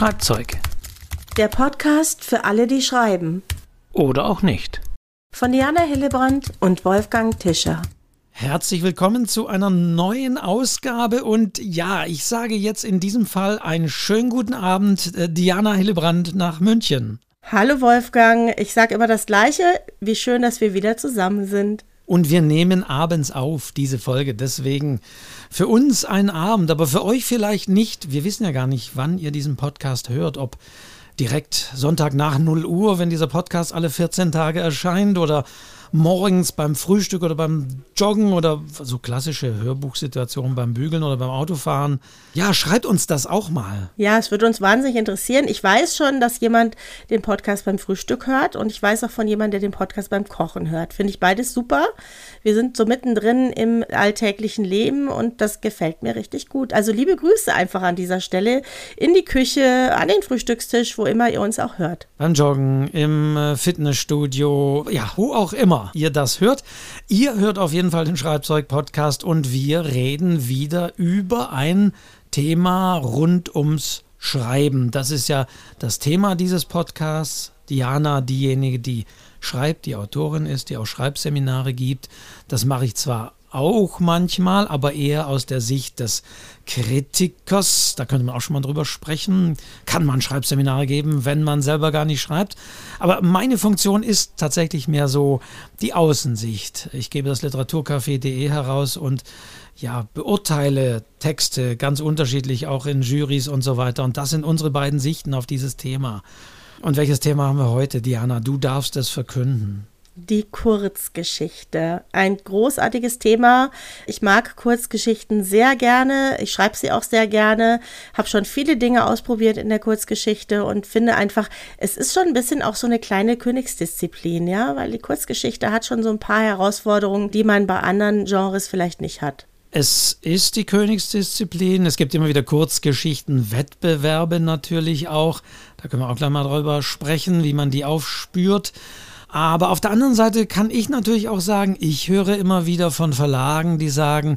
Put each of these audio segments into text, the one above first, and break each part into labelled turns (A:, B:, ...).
A: Schreibzeug.
B: Der Podcast für alle, die schreiben.
A: Oder auch nicht.
B: Von Diana Hillebrand und Wolfgang Tischer.
A: Herzlich willkommen zu einer neuen Ausgabe und ja, ich sage jetzt in diesem Fall einen schönen guten Abend, Diana Hillebrand nach München.
B: Hallo Wolfgang, ich sage immer das Gleiche, wie schön, dass wir wieder zusammen sind.
A: Und wir nehmen abends auf, diese Folge, deswegen für uns ein Abend, aber für euch vielleicht nicht. Wir wissen ja gar nicht, wann ihr diesen Podcast hört, ob direkt Sonntag nach 0 Uhr, wenn dieser Podcast alle 14 Tage erscheint oder morgens beim Frühstück oder beim Joggen oder so klassische Hörbuchsituationen beim Bügeln oder beim Autofahren. Ja, schreibt uns das auch mal.
B: Ja, es würde uns wahnsinnig interessieren. Ich weiß schon, dass jemand den Podcast beim Frühstück hört und ich weiß auch von jemandem, der den Podcast beim Kochen hört. Finde ich beides super. Wir sind so mittendrin im alltäglichen Leben und das gefällt mir richtig gut. Also liebe Grüße einfach an dieser Stelle in die Küche, an den Frühstückstisch, wo immer ihr uns auch hört.
A: Beim Joggen, im Fitnessstudio, ja, wo auch immer ihr das hört. Ihr hört auf jeden Fall den Schreibzeug-Podcast und wir reden wieder über ein Thema rund ums Schreiben. Das ist ja das Thema dieses Podcasts. Diana, diejenige, die schreibt, die Autorin ist, die auch Schreibseminare gibt. Das mache ich zwar auch manchmal, aber eher aus der Sicht des Kritikers. Da könnte man auch schon mal drüber sprechen. Kann man Schreibseminare geben, wenn man selber gar nicht schreibt? Aber meine Funktion ist tatsächlich mehr so die Außensicht. Ich gebe das Literaturcafé.de heraus und ja, beurteile Texte ganz unterschiedlich, auch in Jurys und so weiter. Und das sind unsere beiden Sichten auf dieses Thema. Und welches Thema haben wir heute, Diana? Du darfst es verkünden.
B: Die Kurzgeschichte. Ein großartiges Thema. Ich mag Kurzgeschichten sehr gerne. Ich schreibe sie auch sehr gerne. Habe schon viele Dinge ausprobiert in der Kurzgeschichte und finde einfach, es ist schon ein bisschen auch so eine kleine Königsdisziplin, ja, weil die Kurzgeschichte hat schon so ein paar Herausforderungen, die man bei anderen Genres vielleicht nicht hat.
A: Es ist die Königsdisziplin. Es gibt immer wieder Kurzgeschichten, Wettbewerbe natürlich auch. Da können wir auch gleich mal drüber sprechen, wie man die aufspürt. Aber auf der anderen Seite kann ich natürlich auch sagen, ich höre immer wieder von Verlagen, die sagen,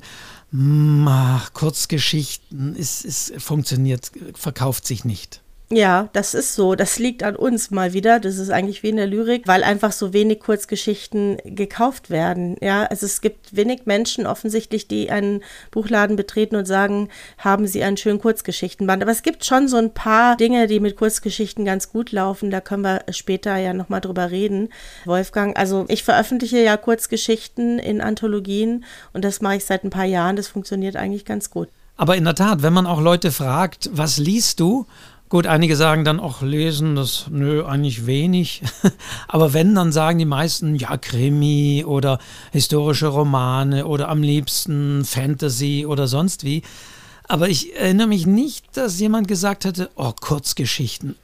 A: Kurzgeschichten, es funktioniert, verkauft sich nicht.
B: Ja, das ist so. Das liegt an uns mal wieder. Das ist eigentlich wie in der Lyrik, weil einfach so wenig Kurzgeschichten gekauft werden. Ja, also es gibt wenig Menschen offensichtlich, die einen Buchladen betreten und sagen, haben Sie einen schönen Kurzgeschichtenband. Aber es gibt schon so ein paar Dinge, die mit Kurzgeschichten ganz gut laufen. Da können wir später ja nochmal drüber reden, Wolfgang. Also ich veröffentliche ja Kurzgeschichten in Anthologien und das mache ich seit ein paar Jahren. Das funktioniert eigentlich ganz gut.
A: Aber in der Tat, wenn man auch Leute fragt, was liest du? Gut, einige sagen dann auch lesen, eigentlich wenig. Aber wenn, dann sagen die meisten, ja, Krimi oder historische Romane oder am liebsten Fantasy oder sonst wie. Aber ich erinnere mich nicht, dass jemand gesagt hätte, Kurzgeschichten,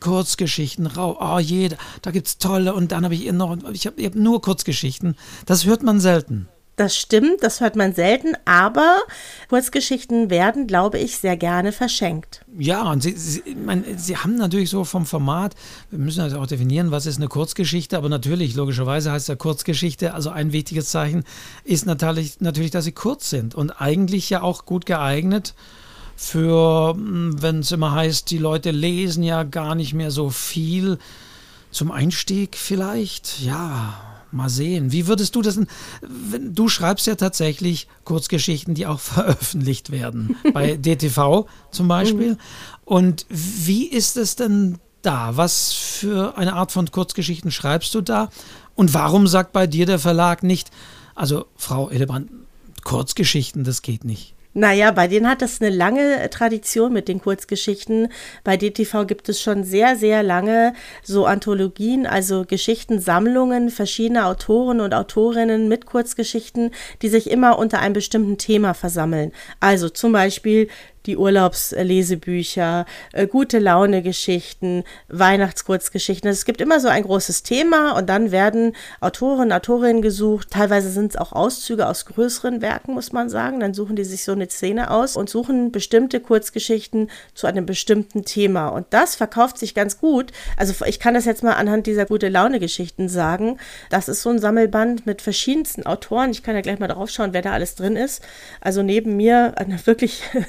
A: da gibt's tolle und dann habe ich hab nur Kurzgeschichten. Das hört man selten.
B: Das stimmt, das hört man selten, aber Kurzgeschichten werden, glaube ich, sehr gerne verschenkt.
A: Ja, und sie haben natürlich so vom Format, wir müssen also auch definieren, was ist eine Kurzgeschichte, aber natürlich, logischerweise heißt ja Kurzgeschichte, also ein wichtiges Zeichen ist natürlich, dass sie kurz sind und eigentlich ja auch gut geeignet für, wenn es immer heißt, die Leute lesen ja gar nicht mehr so viel, zum Einstieg vielleicht, ja. Mal sehen. Wie würdest du das denn? Du schreibst ja tatsächlich Kurzgeschichten, die auch veröffentlicht werden. Bei DTV zum Beispiel. Und wie ist es denn da? Was für eine Art von Kurzgeschichten schreibst du da? Und warum sagt bei dir der Verlag nicht, also Frau Hillebrand, Kurzgeschichten, das geht nicht?
B: Naja, bei denen hat das eine lange Tradition mit den Kurzgeschichten. Bei DTV gibt es schon sehr, sehr lange so Anthologien, also Geschichtensammlungen verschiedener Autoren und Autorinnen mit Kurzgeschichten, die sich immer unter einem bestimmten Thema versammeln. Also zum Beispiel die Urlaubslesebücher, gute Laune-Geschichten, Weihnachtskurzgeschichten. Es gibt immer so ein großes Thema und dann werden Autorinnen gesucht. Teilweise sind es auch Auszüge aus größeren Werken, muss man sagen. Dann suchen die sich so eine Szene aus und suchen bestimmte Kurzgeschichten zu einem bestimmten Thema. Und das verkauft sich ganz gut. Also ich kann das jetzt mal anhand dieser gute Laune-Geschichten sagen. Das ist so ein Sammelband mit verschiedensten Autoren. Ich kann ja gleich mal drauf schauen, wer da alles drin ist. Also neben mir eine wirklich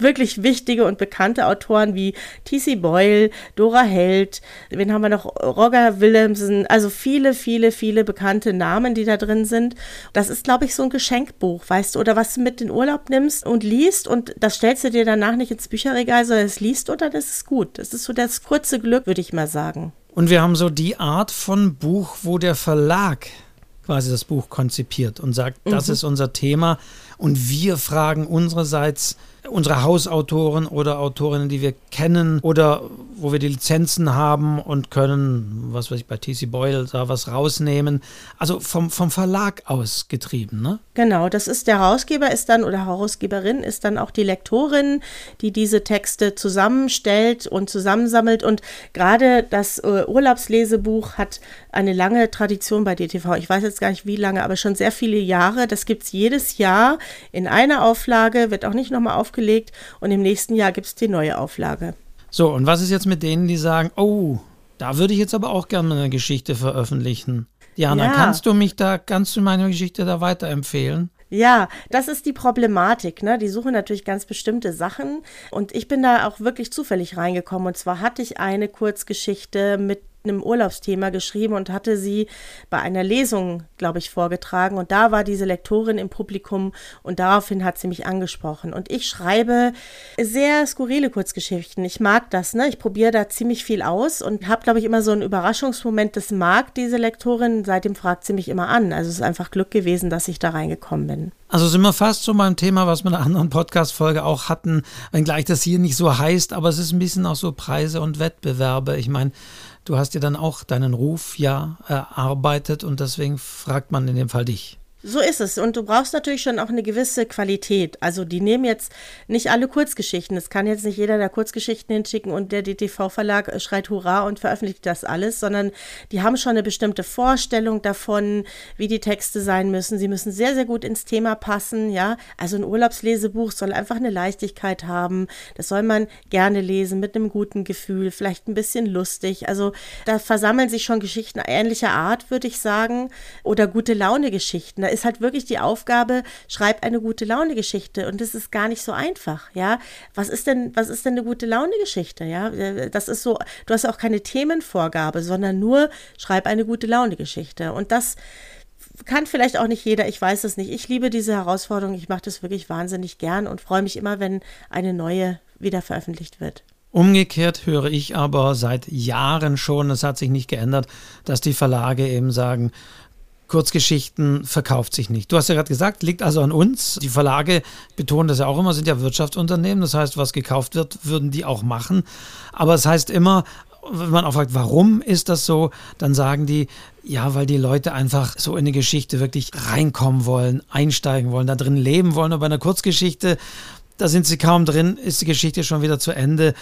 B: wirklich wichtige und bekannte Autoren wie T.C. Boyle, Dora Held, wen haben wir noch, Roger Williamson, also viele, viele, viele bekannte Namen, die da drin sind. Das ist, glaube ich, so ein Geschenkbuch, weißt du, oder was du mit in Urlaub nimmst und liest und das stellst du dir danach nicht ins Bücherregal, sondern es liest und dann ist es gut. Das ist so das kurze Glück, würde ich mal sagen.
A: Und wir haben so die Art von Buch, wo der Verlag quasi das Buch konzipiert und sagt, das ist unser Thema und wir fragen unsererseits unsere Hausautoren oder Autorinnen, die wir kennen oder wo wir die Lizenzen haben und können, was weiß ich, bei T.C. Boyle da was rausnehmen. Also vom Verlag aus getrieben, ne?
B: Genau, das ist der Herausgeber ist dann oder Herausgeberin ist dann auch die Lektorin, die diese Texte zusammenstellt und zusammensammelt und gerade das Urlaubslesebuch hat eine lange Tradition bei DTV. Ich weiß jetzt gar nicht wie lange, aber schon sehr viele Jahre. Das gibt es jedes Jahr in einer Auflage, wird auch nicht nochmal aufgelegt und im nächsten Jahr gibt es die neue Auflage.
A: So, und was ist jetzt mit denen, die sagen, oh, da würde ich jetzt aber auch gerne eine Geschichte veröffentlichen? Diana, kannst du meine Geschichte da weiterempfehlen?
B: Ja, das ist die Problematik, ne? Die suchen natürlich ganz bestimmte Sachen und ich bin da auch wirklich zufällig reingekommen und zwar hatte ich eine Kurzgeschichte mit einem Urlaubsthema geschrieben und hatte sie bei einer Lesung, glaube ich, vorgetragen und da war diese Lektorin im Publikum und daraufhin hat sie mich angesprochen und ich schreibe sehr skurrile Kurzgeschichten. Ich mag das, ne? Ich probiere da ziemlich viel aus und habe, glaube ich, immer so einen Überraschungsmoment, das mag diese Lektorin, seitdem fragt sie mich immer an. Also es ist einfach Glück gewesen, dass ich da reingekommen bin.
A: Also sind wir fast so beim Thema, was wir in einer anderen Podcast-Folge auch hatten, wenngleich das hier nicht so heißt, aber es ist ein bisschen auch so Preise und Wettbewerbe. Ich meine, du hast dir dann auch deinen Ruf erarbeitet und deswegen fragt man in dem Fall dich.
B: So ist es. Und du brauchst natürlich schon auch eine gewisse Qualität. Also die nehmen jetzt nicht alle Kurzgeschichten. Es kann jetzt nicht jeder da Kurzgeschichten hinschicken und der DTV-Verlag schreit Hurra und veröffentlicht das alles, sondern die haben schon eine bestimmte Vorstellung davon, wie die Texte sein müssen. Sie müssen sehr, sehr gut ins Thema passen. Ja, also ein Urlaubslesebuch soll einfach eine Leichtigkeit haben. Das soll man gerne lesen mit einem guten Gefühl, vielleicht ein bisschen lustig. Also da versammeln sich schon Geschichten ähnlicher Art, würde ich sagen, oder gute Laune-Geschichten. Da ist halt wirklich die Aufgabe, schreib eine gute Laune-Geschichte und das ist gar nicht so einfach, ja. Was ist denn eine gute Laune-Geschichte, ja? Das ist so, du hast auch keine Themenvorgabe, sondern nur schreib eine gute Laune-Geschichte und das kann vielleicht auch nicht jeder, ich weiß es nicht. Ich liebe diese Herausforderung, ich mache das wirklich wahnsinnig gern und freue mich immer, wenn eine neue wieder veröffentlicht wird.
A: Umgekehrt höre ich aber seit Jahren schon, es hat sich nicht geändert, dass die Verlage eben sagen, Kurzgeschichten verkauft sich nicht. Du hast ja gerade gesagt, liegt also an uns. Die Verlage betonen das ja auch immer, sind ja Wirtschaftsunternehmen. Das heißt, was gekauft wird, würden die auch machen. Aber es heißt immer, wenn man auch fragt, warum ist das so, dann sagen die, ja, weil die Leute einfach so in eine Geschichte wirklich reinkommen wollen, einsteigen wollen, da drin leben wollen. Und bei einer Kurzgeschichte, da sind sie kaum drin, ist die Geschichte schon wieder zu Ende.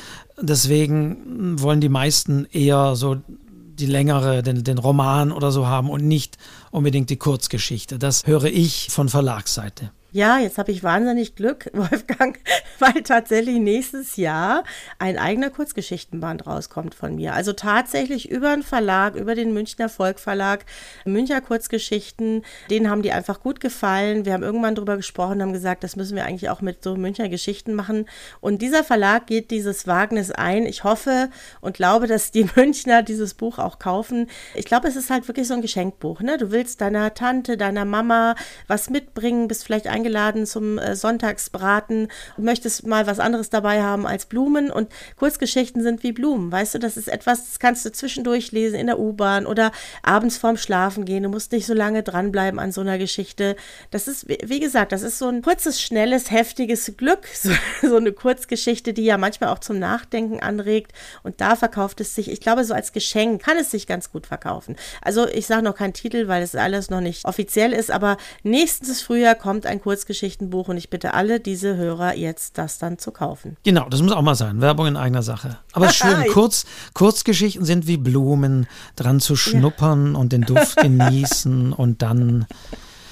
A: Deswegen wollen die meisten eher so die längere, den Roman oder so haben und nicht unbedingt die Kurzgeschichte. Das höre ich von Verlagsseite.
B: Ja, jetzt habe ich wahnsinnig Glück, Wolfgang, weil tatsächlich nächstes Jahr ein eigener Kurzgeschichtenband rauskommt von mir. Also tatsächlich über einen Verlag, über den Münchner Volk-Verlag, Münchner Kurzgeschichten, denen haben die einfach gut gefallen. Wir haben irgendwann drüber gesprochen, haben gesagt, das müssen wir eigentlich auch mit so Münchner Geschichten machen. Und dieser Verlag geht dieses Wagnis ein. Ich hoffe und glaube, dass die Münchner dieses Buch auch kaufen. Ich glaube, es ist halt wirklich so ein Geschenkbuch, ne? Du willst deiner Tante, deiner Mama was mitbringen, bist vielleicht eingeladen zum Sonntagsbraten und möchtest mal was anderes dabei haben als Blumen und Kurzgeschichten sind wie Blumen, weißt du, das ist etwas, das kannst du zwischendurch lesen in der U-Bahn oder abends vorm Schlafen gehen, du musst nicht so lange dranbleiben an so einer Geschichte, das ist, wie gesagt, das ist so ein kurzes, schnelles, heftiges Glück, so eine Kurzgeschichte, die ja manchmal auch zum Nachdenken anregt und da verkauft es sich, ich glaube, so als Geschenk kann es sich ganz gut verkaufen, also ich sage noch keinen Titel, weil es alles noch nicht offiziell ist, aber nächstes Frühjahr kommt ein Kurzgeschichtenbuch und ich bitte alle diese Hörer jetzt, das dann zu kaufen.
A: Genau, das muss auch mal sein. Werbung in eigener Sache. Aber schön, Kurzgeschichten sind wie Blumen, dran zu schnuppern und den Duft genießen und dann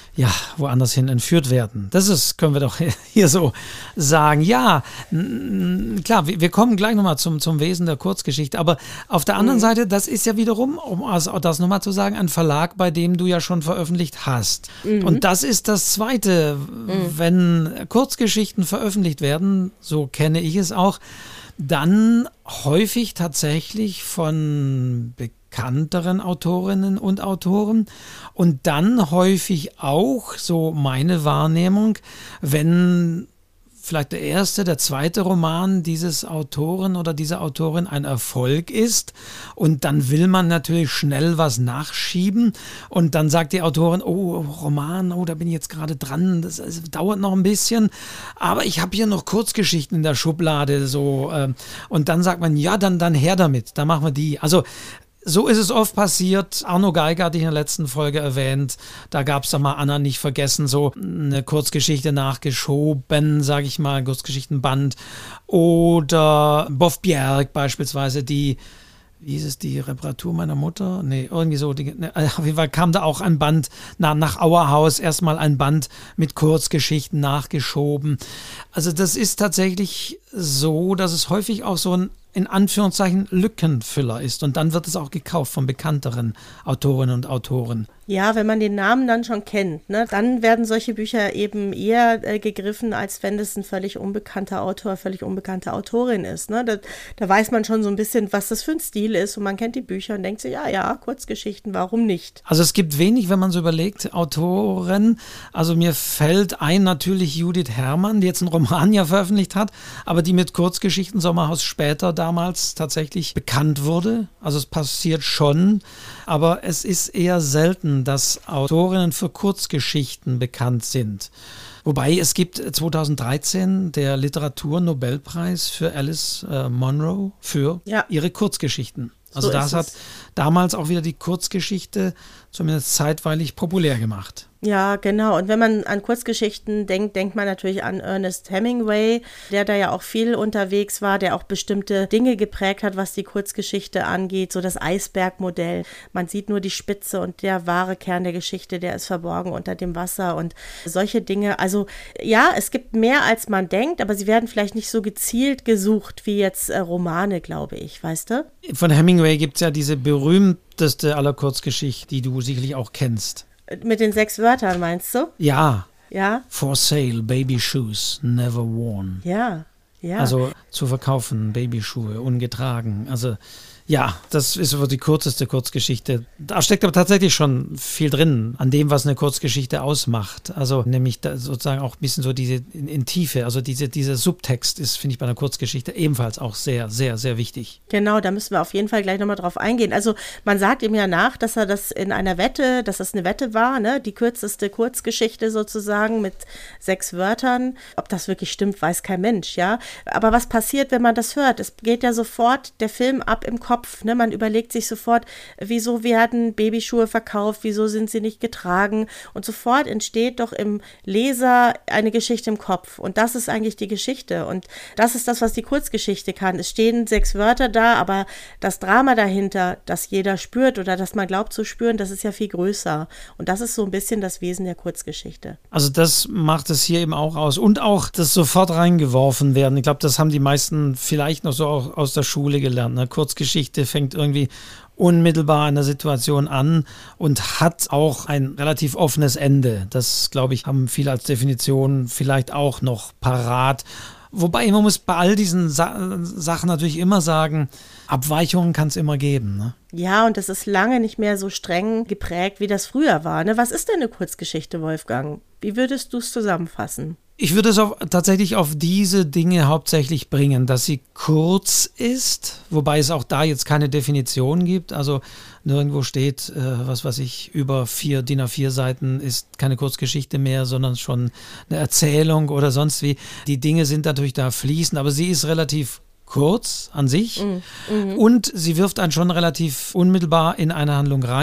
A: woanders hin entführt werden. Können wir doch hier so sagen. Ja, klar, wir kommen gleich nochmal zum Wesen der Kurzgeschichte, aber auf der anderen Seite, das ist ja wiederum, um also das nochmal zu sagen, ein Verlag, bei dem du ja schon veröffentlicht hast. Und das ist das Zweite, wenn Kurzgeschichten veröffentlicht werden, so kenne ich es auch, dann häufig tatsächlich von bekannteren Autorinnen und Autoren und dann häufig auch, so meine Wahrnehmung, wenn vielleicht der erste, der zweite Roman dieses Autoren oder dieser Autorin ein Erfolg ist und dann will man natürlich schnell was nachschieben und dann sagt die Autorin, Roman, da bin ich jetzt gerade dran, das dauert noch ein bisschen, aber ich habe hier noch Kurzgeschichten in der Schublade so und dann sagt man, ja, dann her damit, dann machen wir die. Also so ist es oft passiert. Arno Geiger hatte ich in der letzten Folge erwähnt. Da gab es mal Anna nicht vergessen, so eine Kurzgeschichte nachgeschoben, sage ich mal, ein Kurzgeschichtenband. Oder Boff Bjerg beispielsweise, wie hieß es, die Reparatur meiner Mutter? Nee, irgendwie so. Auf jeden Fall kam da auch ein Band nach Auerhaus, erstmal ein Band mit Kurzgeschichten nachgeschoben. Also das ist tatsächlich so, dass es häufig auch so ein in Anführungszeichen Lückenfüller ist und dann wird es auch gekauft von bekannteren Autorinnen und Autoren.
B: Ja, wenn man den Namen dann schon kennt, ne, dann werden solche Bücher eben eher gegriffen, als wenn es ein völlig unbekannter Autor, völlig unbekannte Autorin ist. Ne? Da weiß man schon so ein bisschen, was das für ein Stil ist und man kennt die Bücher und denkt sich, ja, Kurzgeschichten, warum nicht?
A: Also es gibt wenig, wenn man so überlegt, Autoren. Also mir fällt ein natürlich Judith Herrmann, die jetzt einen Roman ja veröffentlicht hat, aber die mit Kurzgeschichten Sommerhaus später damals tatsächlich bekannt wurde. Also es passiert schon, aber es ist eher selten, dass Autorinnen für Kurzgeschichten bekannt sind. Wobei es gibt 2013 der Literaturnobelpreis für Alice Munro für ihre Kurzgeschichten. Also so das hat damals auch wieder die Kurzgeschichte zumindest zeitweilig populär gemacht.
B: Ja, genau. Und wenn man an Kurzgeschichten denkt, denkt man natürlich an Ernest Hemingway, der da ja auch viel unterwegs war, der auch bestimmte Dinge geprägt hat, was die Kurzgeschichte angeht, so das Eisbergmodell. Man sieht nur die Spitze und der wahre Kern der Geschichte, der ist verborgen unter dem Wasser und solche Dinge. Also ja, es gibt mehr, als man denkt, aber sie werden vielleicht nicht so gezielt gesucht wie jetzt Romane, glaube ich, weißt du?
A: Von Hemingway gibt es ja diese berühmteste aller Kurzgeschichten, die du sicherlich auch kennst.
B: Mit den 6 Wörtern, meinst du?
A: Ja.
B: Ja.
A: For sale, baby shoes, never worn.
B: Ja, ja.
A: Also zu verkaufen, Babyschuhe, ungetragen. Also ja, das ist so die kürzeste Kurzgeschichte. Da steckt aber tatsächlich schon viel drin an dem, was eine Kurzgeschichte ausmacht. Also nämlich da sozusagen auch ein bisschen so diese in Tiefe, also dieser Subtext ist, finde ich, bei einer Kurzgeschichte ebenfalls auch sehr, sehr, sehr wichtig.
B: Genau, da müssen wir auf jeden Fall gleich nochmal drauf eingehen. Also man sagt ihm ja nach, dass er das in einer Wette, dass das eine Wette war, ne? Die kürzeste Kurzgeschichte sozusagen mit 6 Wörtern. Ob das wirklich stimmt, weiß kein Mensch, ja. Aber was passiert, wenn man das hört? Es geht ja sofort der Film ab im Kopf. Ne? Man überlegt sich sofort, wieso werden Babyschuhe verkauft, wieso sind sie nicht getragen und sofort entsteht doch im Leser eine Geschichte im Kopf und das ist eigentlich die Geschichte und das ist das, was die Kurzgeschichte kann. Es stehen 6 Wörter da, aber das Drama dahinter, das jeder spürt oder das man glaubt zu spüren, das ist ja viel größer und das ist so ein bisschen das Wesen der Kurzgeschichte.
A: Also das macht es hier eben auch aus und auch das sofort reingeworfen werden. Ich glaube, das haben die meisten vielleicht noch so auch aus der Schule gelernt. Ne? Kurzgeschichte fängt irgendwie unmittelbar in der Situation an und hat auch ein relativ offenes Ende. Das, glaube ich, haben viele als Definition vielleicht auch noch parat. Wobei man muss bei all diesen Sachen natürlich immer sagen, Abweichungen kann es immer geben. Ne?
B: Ja, und das ist lange nicht mehr so streng geprägt, wie das früher war. Ne? Was ist denn eine Kurzgeschichte, Wolfgang? Wie würdest du es zusammenfassen?
A: Ich würde es tatsächlich auf diese Dinge hauptsächlich bringen, dass sie kurz ist, wobei es auch da jetzt keine Definition gibt. Also nirgendwo steht, was weiß ich, über 4 DIN A4 Seiten ist keine Kurzgeschichte mehr, sondern schon eine Erzählung oder sonst wie. Die Dinge sind natürlich da fließend, aber sie ist relativ kurz an sich und sie wirft einen schon relativ unmittelbar in eine Handlung rein.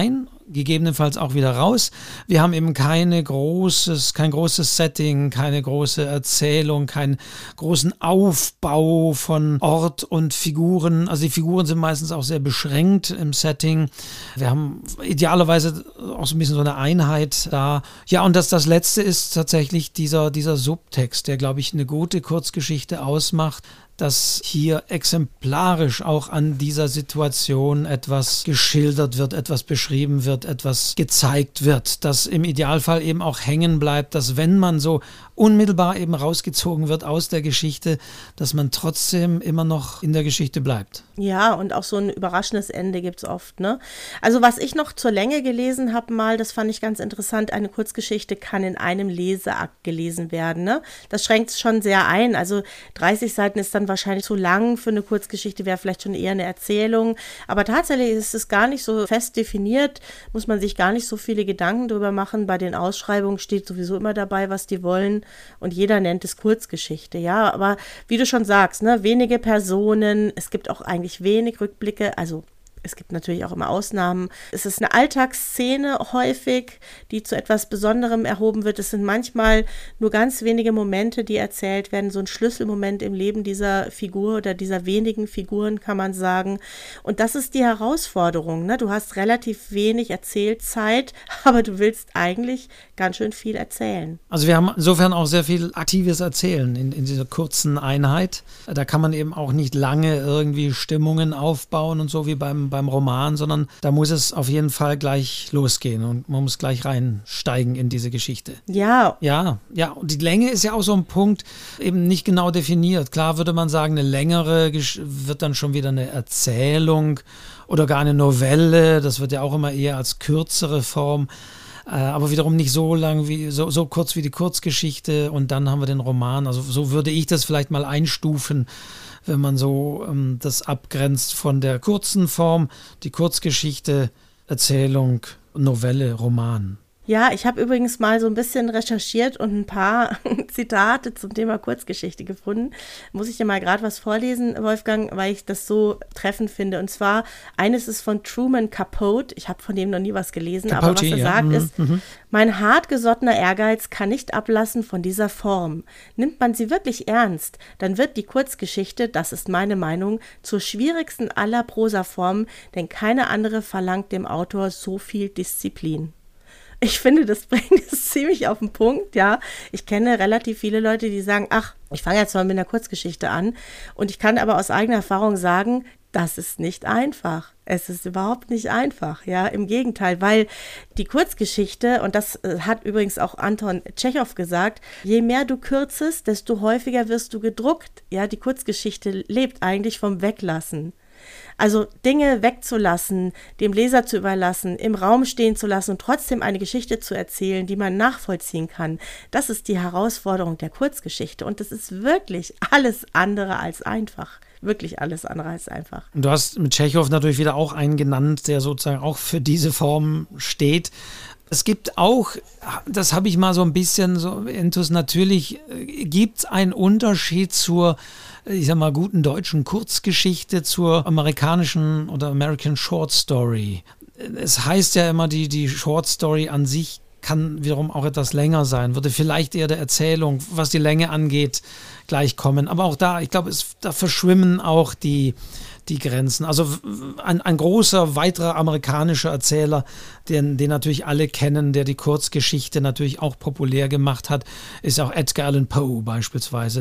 A: gegebenenfalls auch wieder raus. Wir haben eben kein großes Setting, keine große Erzählung, keinen großen Aufbau von Ort und Figuren. Also die Figuren sind meistens auch sehr beschränkt im Setting. Wir haben idealerweise auch so ein bisschen so eine Einheit da. Ja, und das Letzte ist tatsächlich dieser Subtext, der, glaube ich, eine gute Kurzgeschichte ausmacht, dass hier exemplarisch auch an dieser Situation etwas geschildert wird, etwas beschrieben wird, etwas gezeigt wird, dass im Idealfall eben auch hängen bleibt, dass wenn man so unmittelbar eben rausgezogen wird aus der Geschichte, dass man trotzdem immer noch in der Geschichte bleibt.
B: Ja, und auch so ein überraschendes Ende gibt es oft, ne? Also was ich noch zur Länge gelesen habe mal, das fand ich ganz interessant, eine Kurzgeschichte kann in einem Leseakt gelesen werden, ne? Das schränkt es schon sehr ein, also 30 Seiten ist dann wahrscheinlich zu lang für eine Kurzgeschichte, wäre vielleicht schon eher eine Erzählung, aber tatsächlich ist es gar nicht so fest definiert, muss man sich gar nicht so viele Gedanken drüber machen, bei den Ausschreibungen steht sowieso immer dabei, was die wollen und jeder nennt es Kurzgeschichte, ja, aber wie du schon sagst, ne, wenige Personen, es gibt auch eigentlich wenig Rückblicke, also es gibt natürlich auch immer Ausnahmen. Es ist eine Alltagsszene häufig, die zu etwas Besonderem erhoben wird. Es sind manchmal nur ganz wenige Momente, die erzählt werden. So ein Schlüsselmoment im Leben dieser Figur oder dieser wenigen Figuren, kann man sagen. Und das ist die Herausforderung, ne? Du hast relativ wenig Erzählzeit, aber du willst eigentlich ganz schön viel erzählen.
A: Also wir haben insofern auch sehr viel aktives Erzählen in dieser kurzen Einheit. Da kann man eben auch nicht lange irgendwie Stimmungen aufbauen und so wie beim Roman, sondern da muss es auf jeden Fall gleich losgehen und man muss gleich reinsteigen in diese Geschichte.
B: Ja.
A: Ja, und die Länge ist ja auch so ein Punkt, eben nicht genau definiert. Klar würde man sagen, eine längere wird dann schon wieder eine Erzählung oder gar eine Novelle, das wird ja auch immer eher als kürzere Form, aber wiederum nicht so lang so kurz wie die Kurzgeschichte und dann haben wir den Roman. Also so würde ich das vielleicht mal einstufen, wenn man so das abgrenzt von der kurzen Form, die Kurzgeschichte, Erzählung, Novelle, Roman.
B: Ja, ich habe übrigens mal so ein bisschen recherchiert und ein paar Zitate zum Thema Kurzgeschichte gefunden. Muss ich dir mal gerade was vorlesen, Wolfgang, weil ich das so treffend finde. Und zwar, eines ist von Truman Capote. Ich habe von dem noch nie was gelesen, Capote, aber was er sagt ist, mein hartgesottener Ehrgeiz kann nicht ablassen von dieser Form. Nimmt man sie wirklich ernst, dann wird die Kurzgeschichte, das ist meine Meinung, zur schwierigsten aller Prosaformen, denn keine andere verlangt dem Autor so viel Disziplin. Ich finde, das bringt es ziemlich auf den Punkt, ja. Ich kenne relativ viele Leute, die sagen, ach, ich fange jetzt mal mit einer Kurzgeschichte an. Und ich kann aber aus eigener Erfahrung sagen, das ist nicht einfach. Es ist überhaupt nicht einfach, ja, im Gegenteil, weil die Kurzgeschichte, und das hat übrigens auch Anton Tschechow gesagt, je mehr du kürzest, desto häufiger wirst du gedruckt. Ja, die Kurzgeschichte lebt eigentlich vom Weglassen. Also Dinge wegzulassen, dem Leser zu überlassen, im Raum stehen zu lassen und trotzdem eine Geschichte zu erzählen, die man nachvollziehen kann, das ist die Herausforderung der Kurzgeschichte und das ist wirklich alles andere als einfach. Wirklich alles andere als einfach.
A: Und du hast mit Tschechow natürlich wieder auch einen genannt, der sozusagen auch für diese Form steht. Es gibt auch, das habe ich mal so ein bisschen so intus, natürlich gibt es einen Unterschied zur, ich sag mal, guten deutschen Kurzgeschichte zur amerikanischen oder American Short Story. Es heißt ja immer, die Short Story an sich kann wiederum auch etwas länger sein, würde vielleicht eher der Erzählung, was die Länge angeht, gleichkommen. Aber auch da, ich glaube, da verschwimmen auch die Grenzen. Also ein großer, weiterer amerikanischer Erzähler, den natürlich alle kennen, der die Kurzgeschichte natürlich auch populär gemacht hat, ist auch Edgar Allan Poe beispielsweise.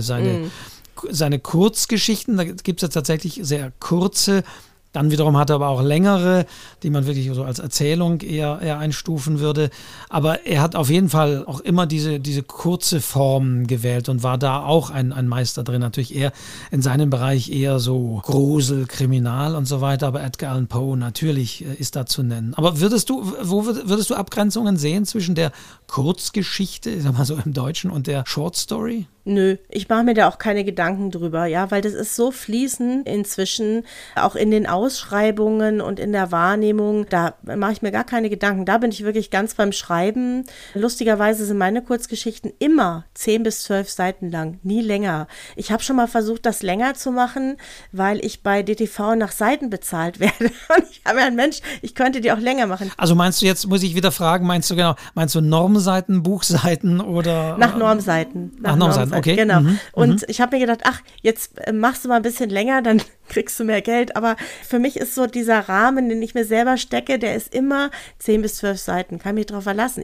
A: Seine Kurzgeschichten, da gibt es ja tatsächlich sehr kurze, dann wiederum hat er aber auch längere, die man wirklich so als Erzählung eher einstufen würde. Aber er hat auf jeden Fall auch immer diese kurze Form gewählt und war da auch ein Meister drin. Natürlich eher in seinem Bereich eher so Grusel, Kriminal und so weiter. Aber Edgar Allan Poe natürlich ist da zu nennen. Aber würdest du Abgrenzungen sehen zwischen der Kurzgeschichte, ich sag mal so im Deutschen, und der Short Story?
B: Nö, ich mache mir da auch keine Gedanken drüber, ja, weil das ist so fließend inzwischen, auch in den Ausschreibungen und in der Wahrnehmung, da mache ich mir gar keine Gedanken. Da bin ich wirklich ganz beim Schreiben. Lustigerweise sind meine Kurzgeschichten immer 10 bis 12 Seiten lang, nie länger. Ich habe schon mal versucht, das länger zu machen, weil ich bei DTV nach Seiten bezahlt werde. Und ich habe ja ein Mensch, ich könnte die auch länger machen.
A: Also meinst du jetzt, muss ich wieder fragen, meinst du Normseiten, Buchseiten oder?
B: Nach Normseiten.
A: Nach Normseiten. Okay.
B: Genau. Und ich habe mir gedacht, ach, jetzt machst du mal ein bisschen länger, dann kriegst du mehr Geld. Aber für mich ist so dieser Rahmen, den ich mir selber stecke, der ist immer 10 bis 12 Seiten. Kann mich drauf verlassen.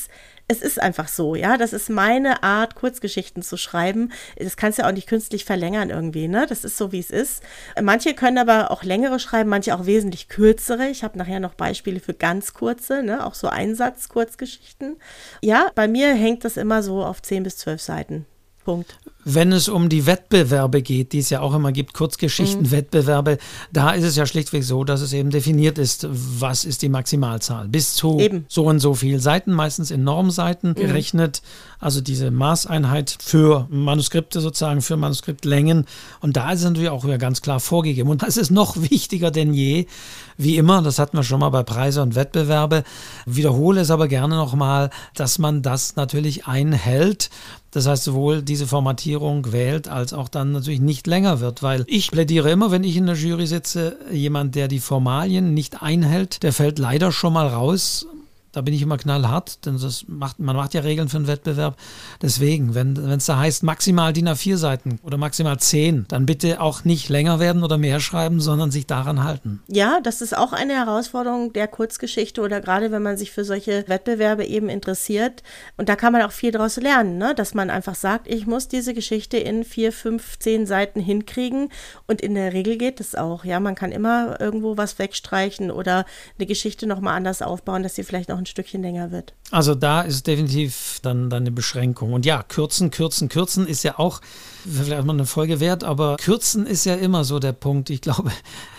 B: Es ist einfach so, ja. Das ist meine Art, Kurzgeschichten zu schreiben. Das kannst du ja auch nicht künstlich verlängern irgendwie, ne? Das ist so, wie es ist. Manche können aber auch längere schreiben, manche auch wesentlich kürzere. Ich habe nachher noch Beispiele für ganz kurze, ne? Auch so Einsatz-Kurzgeschichten. Ja, bei mir hängt das immer so auf 10 bis 12 Seiten. Punkt.
A: Wenn es um die Wettbewerbe geht, die es ja auch immer gibt, Kurzgeschichtenwettbewerbe, da ist es ja schlichtweg so, dass es eben definiert ist, was ist die Maximalzahl. Bis zu so und so viel Seiten, meistens in Normseiten gerechnet, also diese Maßeinheit für Manuskripte sozusagen, für Manuskriptlängen. Und da ist es natürlich auch wieder ganz klar vorgegeben. Und das ist noch wichtiger denn je, wie immer, das hatten wir schon mal bei Preise und Wettbewerbe, wiederhole es aber gerne nochmal, dass man das natürlich einhält. Das heißt, sowohl diese Formatierung wählt, als auch dann natürlich nicht länger wird, weil ich plädiere immer, wenn ich in der Jury sitze, jemand, der die Formalien nicht einhält, der fällt leider schon mal raus. Da bin ich immer knallhart, denn man macht ja Regeln für einen Wettbewerb. Deswegen, wenn es da heißt, maximal DIN A4 Seiten oder maximal 10, dann bitte auch nicht länger werden oder mehr schreiben, sondern sich daran halten.
B: Ja, das ist auch eine Herausforderung der Kurzgeschichte oder gerade wenn man sich für solche Wettbewerbe eben interessiert. Und da kann man auch viel daraus lernen, ne? Dass man einfach sagt, ich muss diese Geschichte in 4, 5, 10 Seiten hinkriegen. Und in der Regel geht es auch. Ja, man kann immer irgendwo was wegstreichen oder eine Geschichte nochmal anders aufbauen, dass sie vielleicht noch ein Stückchen länger wird.
A: Also da ist definitiv dann eine Beschränkung. Und ja, kürzen ist ja auch vielleicht mal eine Folge wert, aber kürzen ist ja immer so der Punkt. Ich glaube,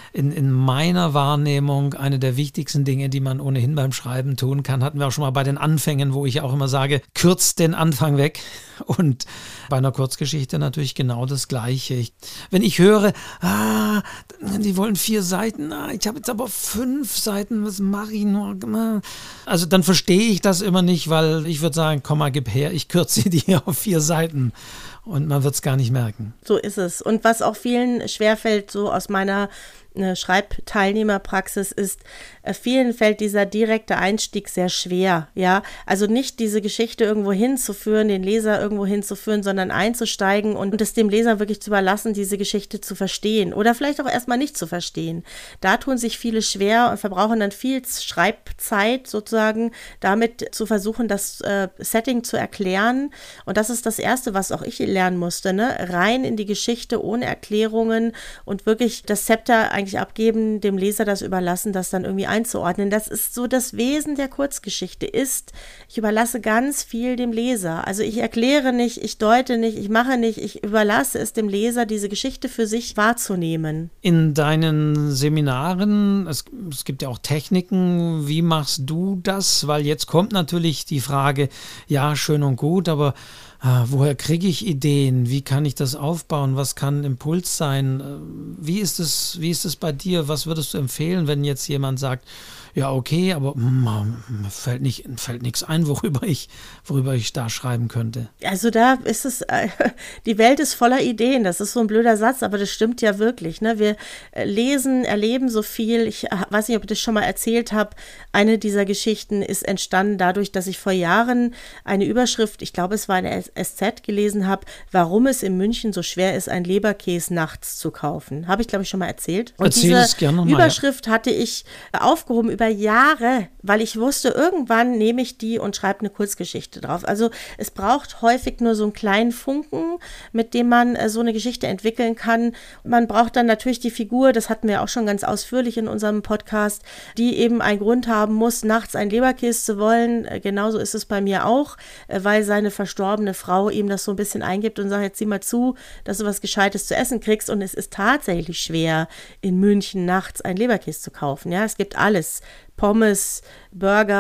A: in meiner Wahrnehmung eine der wichtigsten Dinge, die man ohnehin beim Schreiben tun kann, hatten wir auch schon mal bei den Anfängen, wo ich auch immer sage, kürzt den Anfang weg. Und bei einer Kurzgeschichte natürlich genau das Gleiche. Wenn ich höre, die wollen 4 Seiten, ich habe jetzt aber 5 Seiten, was mache ich nur? Also dann verstehe ich das immer nicht, weil ich würde sagen, komm mal, gib her, ich kürze die auf 4 Seiten. Und man wird es gar nicht merken.
B: So ist es. Und was auch vielen schwerfällt, so aus meiner Schreibteilnehmerpraxis ist, vielen fällt dieser direkte Einstieg sehr schwer, ja, also nicht diese Geschichte irgendwo hinzuführen, den Leser irgendwo hinzuführen, sondern einzusteigen und es dem Leser wirklich zu überlassen, diese Geschichte zu verstehen oder vielleicht auch erstmal nicht zu verstehen. Da tun sich viele schwer und verbrauchen dann viel Schreibzeit sozusagen, damit zu versuchen, das Setting zu erklären und das ist das Erste, was auch ich lernen musste, ne? Rein in die Geschichte ohne Erklärungen und wirklich das Zepter eigentlich abgeben, dem Leser das überlassen, das dann irgendwie einzuordnen. Das ist so das Wesen der Kurzgeschichte ist, ich überlasse ganz viel dem Leser. Also ich erkläre nicht, ich deute nicht, ich mache nicht, ich überlasse es dem Leser, diese Geschichte für sich wahrzunehmen.
A: In deinen Seminaren, es gibt ja auch Techniken, wie machst du das? Weil jetzt kommt natürlich die Frage, ja, schön und gut, aber woher kriege ich Ideen? Wie kann ich das aufbauen? Was kann ein Impuls sein? Wie ist es bei dir? Was würdest du empfehlen, wenn jetzt jemand sagt, ja okay, aber mir fällt nichts ein, worüber ich da schreiben könnte?
B: Also da ist es, die Welt ist voller Ideen. Das ist so ein blöder Satz, aber das stimmt ja wirklich. Ne? Wir lesen, erleben so viel. Ich weiß nicht, ob ich das schon mal erzählt habe. Eine dieser Geschichten ist entstanden dadurch, dass ich vor Jahren eine Überschrift, ich glaube es war eine SZ, gelesen habe, warum es in München so schwer ist, ein Leberkäse nachts zu kaufen. Habe ich, glaube ich, schon mal erzählt. Und diese Überschrift hatte ich aufgehoben über Jahre, weil ich wusste, irgendwann nehme ich die und schreibe eine Kurzgeschichte drauf. Also es braucht häufig nur so einen kleinen Funken, mit dem man so eine Geschichte entwickeln kann. Man braucht dann natürlich die Figur, das hatten wir auch schon ganz ausführlich in unserem Podcast, die eben einen Grund haben muss, nachts einen Leberkäse zu wollen. Genauso ist es bei mir auch, weil seine verstorbene Frau ihm das so ein bisschen eingibt und sagt, jetzt sieh mal zu, dass du was Gescheites zu essen kriegst. Und es ist tatsächlich schwer, in München nachts einen Leberkäse zu kaufen. Ja, es gibt alles. Pommes, Burger,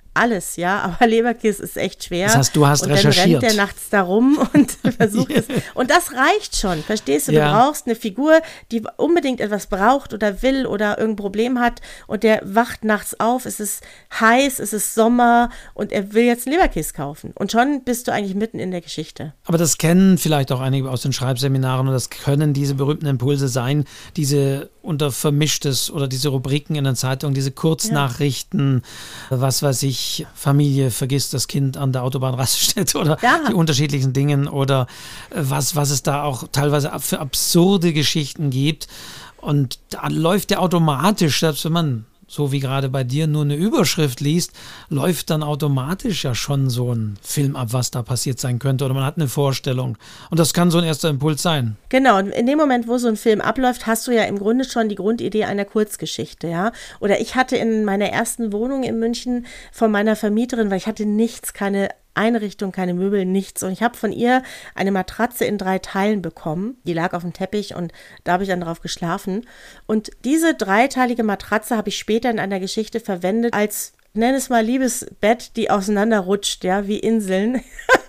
B: alles, ja, aber Leberkäse ist echt schwer.
A: Das heißt, du hast recherchiert.
B: Und dann rennt der nachts da rum und versucht es. Und das reicht schon, verstehst du? Du brauchst eine Figur, die unbedingt etwas braucht oder will oder irgendein Problem hat und der wacht nachts auf, es ist heiß, es ist Sommer und er will jetzt Leberkäse kaufen. Und schon bist du eigentlich mitten in der Geschichte.
A: Aber das kennen vielleicht auch einige aus den Schreibseminaren und das können diese berühmten Impulse sein, diese unter Vermischtes oder diese Rubriken in der Zeitung, diese Kurznachrichten, was weiß ich, Familie vergisst das Kind an der Autobahnraststätte oder die unterschiedlichen Dingen oder was es da auch teilweise für absurde Geschichten gibt. Und da läuft ja automatisch, selbst wenn man so wie gerade bei dir nur eine Überschrift liest, läuft dann automatisch ja schon so ein Film ab, was da passiert sein könnte oder man hat eine Vorstellung. Und das kann so ein erster Impuls sein.
B: Genau, und in dem Moment, wo so ein Film abläuft, hast du ja im Grunde schon die Grundidee einer Kurzgeschichte, ja. Oder ich hatte in meiner ersten Wohnung in München von meiner Vermieterin, weil ich hatte nichts, keine Einrichtung, keine Möbel, nichts. Und ich habe von ihr eine Matratze in 3 Teilen bekommen. Die lag auf dem Teppich und da habe ich dann drauf geschlafen. Und diese 3-teilige Matratze habe ich später in einer Geschichte verwendet als, nenn es mal, Liebesbett, die auseinanderrutscht, ja, wie Inseln.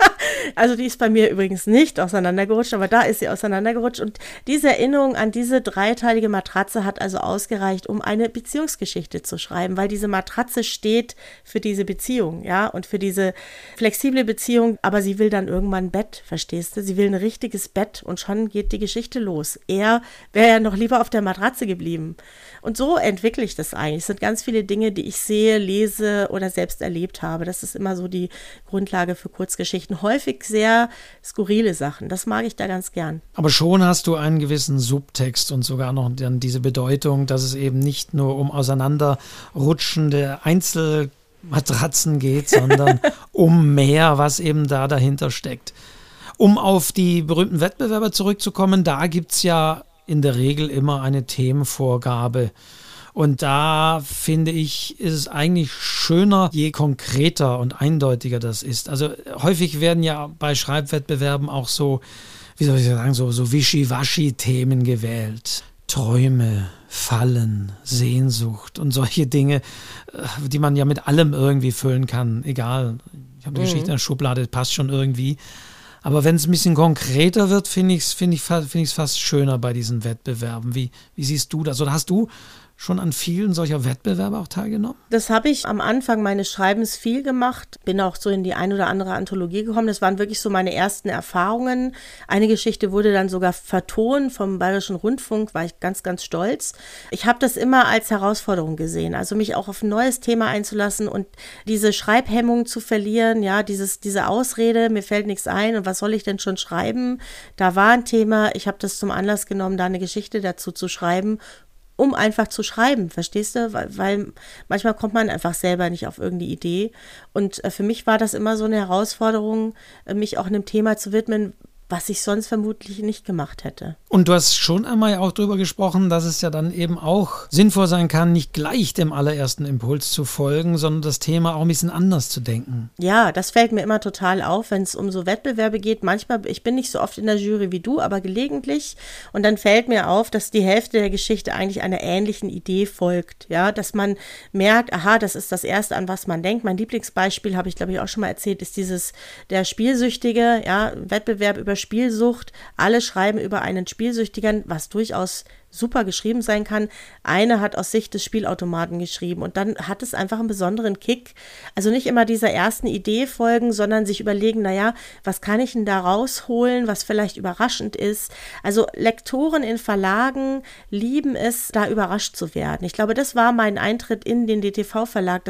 B: Also die ist bei mir übrigens nicht auseinandergerutscht, aber da ist sie auseinandergerutscht. Und diese Erinnerung an diese 3-teilige Matratze hat also ausgereicht, um eine Beziehungsgeschichte zu schreiben, weil diese Matratze steht für diese Beziehung, ja, und für diese flexible Beziehung. Aber sie will dann irgendwann ein Bett, verstehst du? Sie will ein richtiges Bett und schon geht die Geschichte los. Er wäre ja noch lieber auf der Matratze geblieben. Und so entwickle ich das eigentlich. Es sind ganz viele Dinge, die ich sehe, lese oder selbst erlebt habe. Das ist immer so die Grundlage für Kurzgeschichten. Häufig sehr skurrile Sachen. Das mag ich da ganz gern.
A: Aber schon hast du einen gewissen Subtext und sogar noch dann diese Bedeutung, dass es eben nicht nur um auseinanderrutschende Einzelmatratzen geht, sondern um mehr, was eben da dahinter steckt. Um auf die berühmten Wettbewerber zurückzukommen, da gibt es ja in der Regel immer eine Themenvorgabe. Und da finde ich, ist es eigentlich schöner, je konkreter und eindeutiger das ist. Also häufig werden ja bei Schreibwettbewerben auch so, wie soll ich sagen, so Wischiwaschi-Themen gewählt. Träume, Fallen, Sehnsucht und solche Dinge, die man ja mit allem irgendwie füllen kann. Egal, ich habe die Geschichte in der Schublade, passt schon irgendwie. Aber wenn es ein bisschen konkreter wird, finde ich es fast schöner bei diesen Wettbewerben. Wie siehst du das? Oder hast du schon an vielen solcher Wettbewerbe auch teilgenommen?
B: Das habe ich am Anfang meines Schreibens viel gemacht. Bin auch so in die ein oder andere Anthologie gekommen. Das waren wirklich so meine ersten Erfahrungen. Eine Geschichte wurde dann sogar vertont vom Bayerischen Rundfunk, war ich ganz, ganz stolz. Ich habe das immer als Herausforderung gesehen, also mich auch auf ein neues Thema einzulassen und diese Schreibhemmung zu verlieren, ja, diese Ausrede, mir fällt nichts ein und was soll ich denn schon schreiben? Da war ein Thema, ich habe das zum Anlass genommen, da eine Geschichte dazu zu schreiben, um einfach zu schreiben, verstehst du? Weil manchmal kommt man einfach selber nicht auf irgendeine Idee. Und für mich war das immer so eine Herausforderung, mich auch einem Thema zu widmen, was ich sonst vermutlich nicht gemacht hätte.
A: Und du hast schon einmal auch darüber gesprochen, dass es ja dann eben auch sinnvoll sein kann, nicht gleich dem allerersten Impuls zu folgen, sondern das Thema auch ein bisschen anders zu denken.
B: Ja, das fällt mir immer total auf, wenn es um so Wettbewerbe geht. Manchmal, ich bin nicht so oft in der Jury wie du, aber gelegentlich. Und dann fällt mir auf, dass die Hälfte der Geschichte eigentlich einer ähnlichen Idee folgt. Ja, dass man merkt, aha, das ist das Erste, an was man denkt. Mein Lieblingsbeispiel, habe ich glaube ich auch schon mal erzählt, ist der Spielsüchtige, ja, Wettbewerb über Spielsucht. Alle schreiben über einen Spielsüchtigen, was durchaus super geschrieben sein kann. Eine hat aus Sicht des Spielautomaten geschrieben und dann hat es einfach einen besonderen Kick. Also nicht immer dieser ersten Idee folgen, sondern sich überlegen, naja, was kann ich denn da rausholen, was vielleicht überraschend ist. Also Lektoren in Verlagen lieben es, da überrascht zu werden. Ich glaube, das war mein Eintritt in den DTV-Verlag.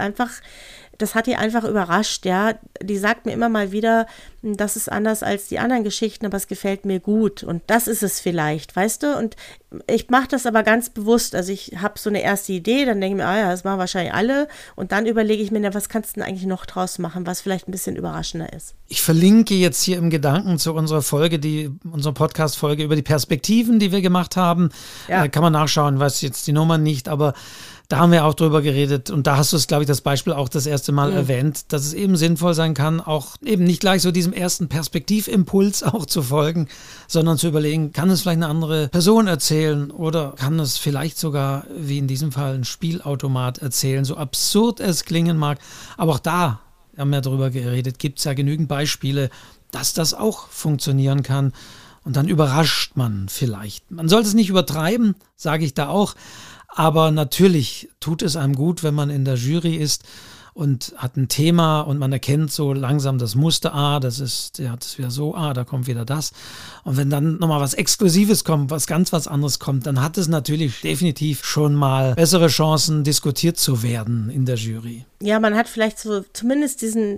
B: Das hat die einfach überrascht, ja. Die sagt mir immer mal wieder, das ist anders als die anderen Geschichten, aber es gefällt mir gut. Und das ist es vielleicht, weißt du? Und ich mache das aber ganz bewusst. Also ich habe so eine erste Idee, dann denke ich mir, das machen wahrscheinlich alle. Und dann überlege ich mir, was kannst du denn eigentlich noch draus machen, was vielleicht ein bisschen überraschender ist.
A: Ich verlinke jetzt hier im Gedanken zu unserer unserer Podcast-Folge über die Perspektiven, die wir gemacht haben. Ja. Kann man nachschauen, weiß jetzt die Nummer nicht, aber Da haben wir auch drüber geredet und da hast du es, glaube ich, das Beispiel auch das erste Mal erwähnt, dass es eben sinnvoll sein kann, auch eben nicht gleich so diesem ersten Perspektivimpuls auch zu folgen, sondern zu überlegen, kann es vielleicht eine andere Person erzählen oder kann es vielleicht sogar, wie in diesem Fall, ein Spielautomat erzählen, so absurd es klingen mag. Aber auch da, wir haben ja drüber geredet, gibt es ja genügend Beispiele, dass das auch funktionieren kann. Und dann überrascht man vielleicht. Man sollte es nicht übertreiben, sage ich da auch. Aber natürlich tut es einem gut, wenn man in der Jury ist und hat ein Thema und man erkennt so langsam das Muster, das ist wieder so, da kommt wieder das. Und wenn dann nochmal was Exklusives kommt, was anderes kommt, dann hat es natürlich definitiv schon mal bessere Chancen, diskutiert zu werden in der Jury.
B: Ja, man hat vielleicht so zumindest diesen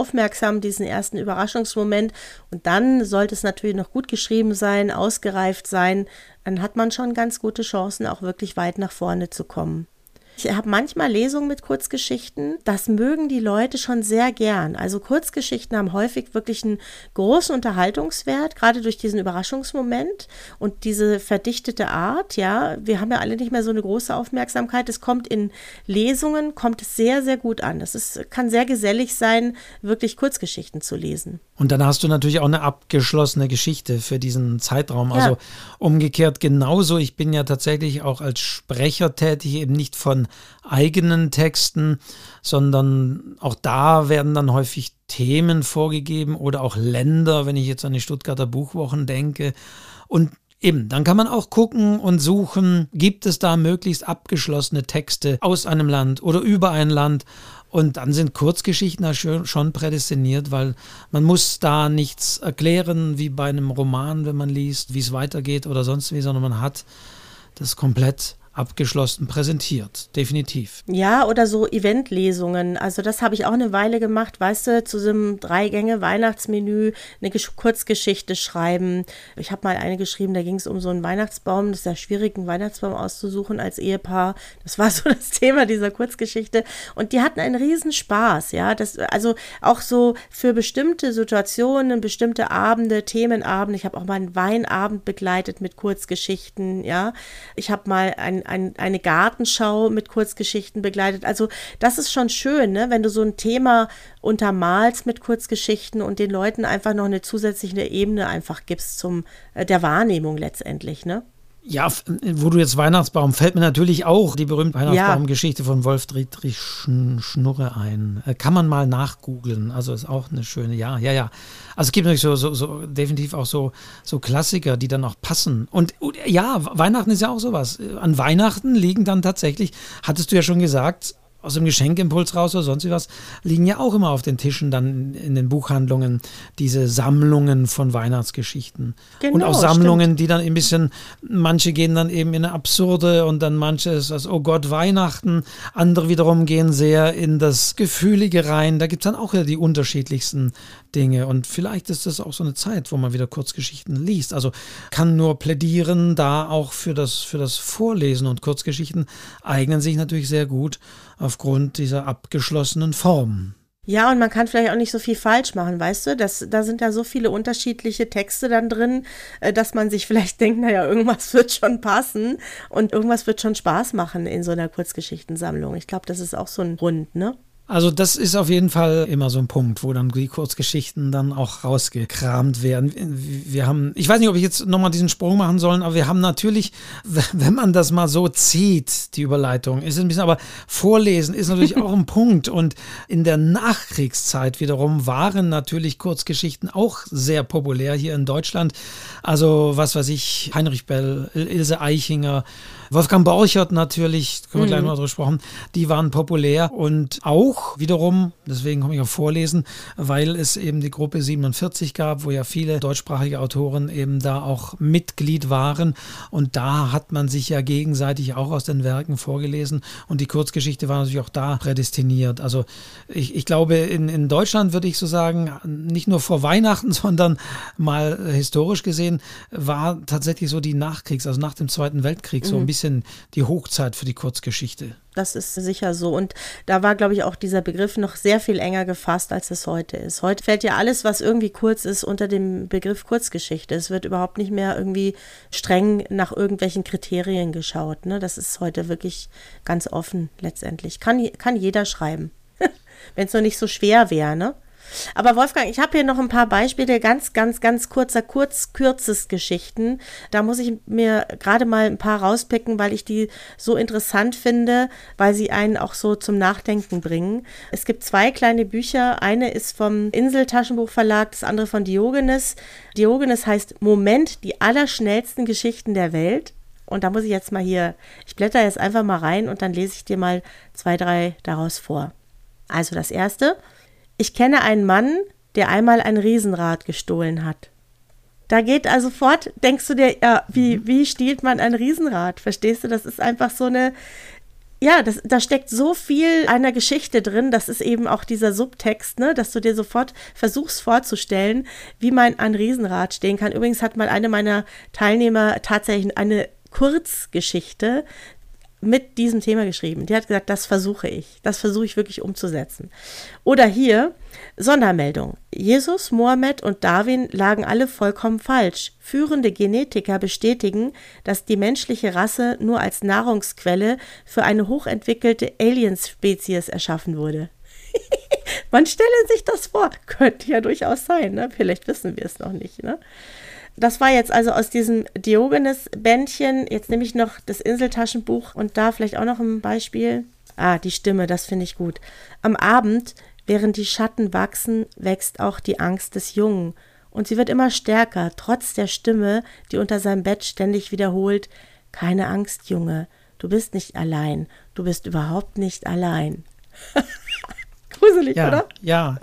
B: ersten Überraschungsmoment und dann sollte es natürlich noch gut geschrieben sein, ausgereift sein, dann hat man schon ganz gute Chancen, auch wirklich weit nach vorne zu kommen. Ich habe manchmal Lesungen mit Kurzgeschichten, das mögen die Leute schon sehr gern. Also Kurzgeschichten haben häufig wirklich einen großen Unterhaltungswert, gerade durch diesen Überraschungsmoment und diese verdichtete Art. Ja, wir haben ja alle nicht mehr so eine große Aufmerksamkeit. Es kommt in Lesungen, kommt es sehr, sehr gut an. Kann sehr gesellig sein, wirklich Kurzgeschichten zu lesen.
A: Und dann hast du natürlich auch eine abgeschlossene Geschichte für diesen Zeitraum. Also umgekehrt genauso. Ich bin ja tatsächlich auch als Sprecher tätig, eben nicht von eigenen Texten, sondern auch da werden dann häufig Themen vorgegeben oder auch Länder, wenn ich jetzt an die Stuttgarter Buchwochen denke. Und eben, dann kann man auch gucken und suchen, gibt es da möglichst abgeschlossene Texte aus einem Land oder über ein Land. Und dann sind Kurzgeschichten schon prädestiniert, weil man muss da nichts erklären, wie bei einem Roman, wenn man liest, wie es weitergeht oder sonst wie, sondern man hat das komplett abgeschlossen präsentiert, definitiv.
B: Ja, oder so Eventlesungen, also das habe ich auch eine Weile gemacht, weißt du, zu so einem 3-Gänge-Weihnachtsmenü eine Kurzgeschichte schreiben. Ich habe mal eine geschrieben, da ging es um so einen Weihnachtsbaum, das ist ja schwierig, einen Weihnachtsbaum auszusuchen als Ehepaar, das war so das Thema dieser Kurzgeschichte und die hatten einen Riesenspaß, ja, also auch so für bestimmte Situationen, bestimmte Abende, Themenabende, ich habe auch mal einen Weinabend begleitet mit Kurzgeschichten, ja, ich habe mal eine Gartenschau mit Kurzgeschichten begleitet. Also das ist schon schön, ne? Wenn du so ein Thema untermalst mit Kurzgeschichten und den Leuten einfach noch eine zusätzliche Ebene einfach gibst der Wahrnehmung letztendlich, ne?
A: Ja, wo du jetzt Weihnachtsbaum, fällt mir natürlich auch die berühmte Weihnachtsbaumgeschichte von Wolf-Dietrich Schnurre ein. Kann man mal nachgoogeln. Also ist auch eine schöne, ja. Also es gibt natürlich so definitiv auch so Klassiker, die dann auch passen. Und ja, Weihnachten ist ja auch sowas. An Weihnachten liegen dann tatsächlich, hattest du ja schon gesagt, aus dem Geschenkimpuls raus oder sonst was, liegen ja auch immer auf den Tischen dann in den Buchhandlungen diese Sammlungen von Weihnachtsgeschichten. Genau, und auch Sammlungen, stimmt. Die dann ein bisschen, manche gehen dann eben in eine absurde und dann manche ist das, oh Gott, Weihnachten. Andere wiederum gehen sehr in das Gefühlige rein. Da gibt es dann auch wieder die unterschiedlichsten Dinge. Und vielleicht ist das auch so eine Zeit, wo man wieder Kurzgeschichten liest. Also kann nur plädieren, da auch für das Vorlesen und Kurzgeschichten eignen sich natürlich sehr gut aufgrund dieser abgeschlossenen Form.
B: Ja, und man kann vielleicht auch nicht so viel falsch machen, weißt du? Da sind ja so viele unterschiedliche Texte dann drin, dass man sich vielleicht denkt, naja, irgendwas wird schon passen und irgendwas wird schon Spaß machen in so einer Kurzgeschichtensammlung. Ich glaube, das ist auch so ein Grund, ne?
A: Also das ist auf jeden Fall immer so ein Punkt, wo dann die Kurzgeschichten dann auch rausgekramt werden. Wir haben, ich weiß nicht, ob ich jetzt nochmal diesen Sprung machen soll, aber wir haben natürlich, wenn man das mal so zieht, die Überleitung, ist ein bisschen, aber Vorlesen ist natürlich auch ein Punkt. Und in der Nachkriegszeit wiederum waren natürlich Kurzgeschichten auch sehr populär hier in Deutschland. Also was weiß ich, Heinrich Bell, Ilse Eichinger, Wolfgang Borchert natürlich, können wir gleich mal drüber sprechen, die waren populär und auch wiederum, deswegen komme ich auf Vorlesen, weil es eben die Gruppe 47 gab, wo ja viele deutschsprachige Autoren eben da auch Mitglied waren und da hat man sich ja gegenseitig auch aus den Werken vorgelesen und die Kurzgeschichte war natürlich auch da prädestiniert. Also ich glaube, in Deutschland würde ich so sagen, nicht nur vor Weihnachten, sondern mal historisch gesehen, war tatsächlich so die also nach dem Zweiten Weltkrieg so ein bisschen bisschen die Hochzeit für die Kurzgeschichte.
B: Das ist sicher so. Und da war, glaube ich, auch dieser Begriff noch sehr viel enger gefasst, als es heute ist. Heute fällt ja alles, was irgendwie kurz ist, unter dem Begriff Kurzgeschichte. Es wird überhaupt nicht mehr irgendwie streng nach irgendwelchen Kriterien geschaut. Ne? Das ist heute wirklich ganz offen letztendlich. Kann jeder schreiben, wenn es nur nicht so schwer wäre, ne? Aber Wolfgang, ich habe hier noch ein paar Beispiele, ganz Kurzes-Geschichten. Da muss ich mir gerade mal ein paar rauspicken, weil ich die so interessant finde, weil sie einen auch so zum Nachdenken bringen. Es gibt 2 kleine Bücher. Eine ist vom Insel-Taschenbuchverlag, das andere von Diogenes. Diogenes heißt Moment, die allerschnellsten Geschichten der Welt. Und da muss ich jetzt mal ich blätter jetzt einfach mal rein und dann lese ich dir mal 2, 3 daraus vor. Also das erste: Ich kenne einen Mann, der einmal ein Riesenrad gestohlen hat. Da geht also fort, denkst du dir, ja, wie stiehlt man ein Riesenrad? Verstehst du, das ist einfach so eine, ja, da steckt so viel einer Geschichte drin, das ist eben auch dieser Subtext, ne, dass du dir sofort versuchst vorzustellen, wie man ein Riesenrad stehlen kann. Übrigens hat mal eine meiner Teilnehmer tatsächlich eine Kurzgeschichte mit diesem Thema geschrieben. Die hat gesagt, das versuche ich wirklich umzusetzen. Oder hier, Sondermeldung. Jesus, Mohammed und Darwin lagen alle vollkommen falsch. Führende Genetiker bestätigen, dass die menschliche Rasse nur als Nahrungsquelle für eine hochentwickelte Alienspezies erschaffen wurde. Man stelle sich das vor. Könnte ja durchaus sein, ne? Vielleicht wissen wir es noch nicht, ne? Das war jetzt also aus diesem Diogenes-Bändchen. Jetzt nehme ich noch das Inseltaschenbuch und da vielleicht auch noch ein Beispiel. Die Stimme, das finde ich gut. Am Abend, während die Schatten wachsen, wächst auch die Angst des Jungen. Und sie wird immer stärker, trotz der Stimme, die unter seinem Bett ständig wiederholt: Keine Angst, Junge, du bist nicht allein. Du bist überhaupt nicht allein. Gruselig,
A: ja,
B: oder?
A: Ja.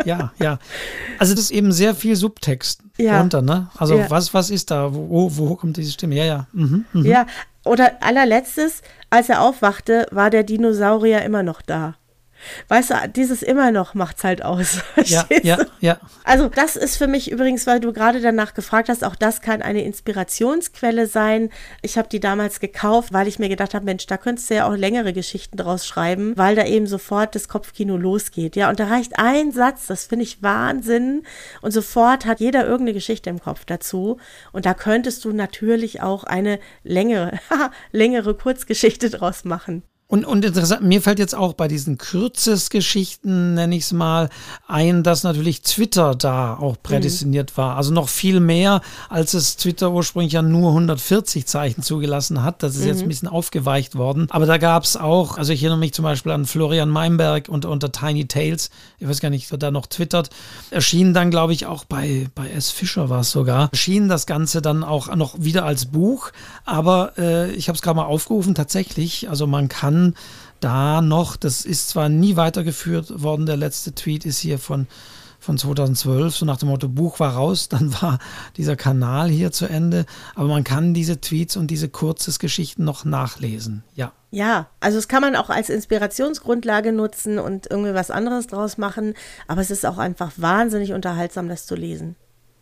A: Also das ist eben sehr viel Subtext drunter, ne? Also was ist da? Wo kommt diese Stimme? Ja.
B: Ja, oder allerletztes, als er aufwachte, war der Dinosaurier immer noch da. Weißt du, dieses immer noch macht's halt aus.
A: Ja.
B: Also das ist für mich übrigens, weil du gerade danach gefragt hast, auch das kann eine Inspirationsquelle sein. Ich habe die damals gekauft, weil ich mir gedacht habe, Mensch, da könntest du ja auch längere Geschichten draus schreiben, weil da eben sofort das Kopfkino losgeht. Ja, und da reicht ein Satz, das finde ich Wahnsinn. Und sofort hat jeder irgendeine Geschichte im Kopf dazu. Und da könntest du natürlich auch eine längere Kurzgeschichte draus machen.
A: Und interessant, mir fällt jetzt auch bei diesen Kürzesgeschichten, nenne ich es mal, ein, dass natürlich Twitter da auch prädestiniert war. Also noch viel mehr, als es Twitter ursprünglich ja nur 140 Zeichen zugelassen hat. Das ist jetzt ein bisschen aufgeweicht worden. Aber da gab es auch, also ich erinnere mich zum Beispiel an Florian Meinberg unter Tiny Tales, ich weiß gar nicht, wer da noch twittert, erschien dann, glaube ich, auch bei S. Fischer war es sogar, erschien das Ganze dann auch noch wieder als Buch. Aber ich habe es gerade mal aufgerufen, tatsächlich, also man kann da noch, das ist zwar nie weitergeführt worden, der letzte Tweet ist hier von 2012, so nach dem Motto, Buch war raus, dann war dieser Kanal hier zu Ende, aber man kann diese Tweets und diese Kurzesgeschichten noch nachlesen, ja.
B: Ja, also das kann man auch als Inspirationsgrundlage nutzen und irgendwie was anderes draus machen, aber es ist auch einfach wahnsinnig unterhaltsam, das zu lesen.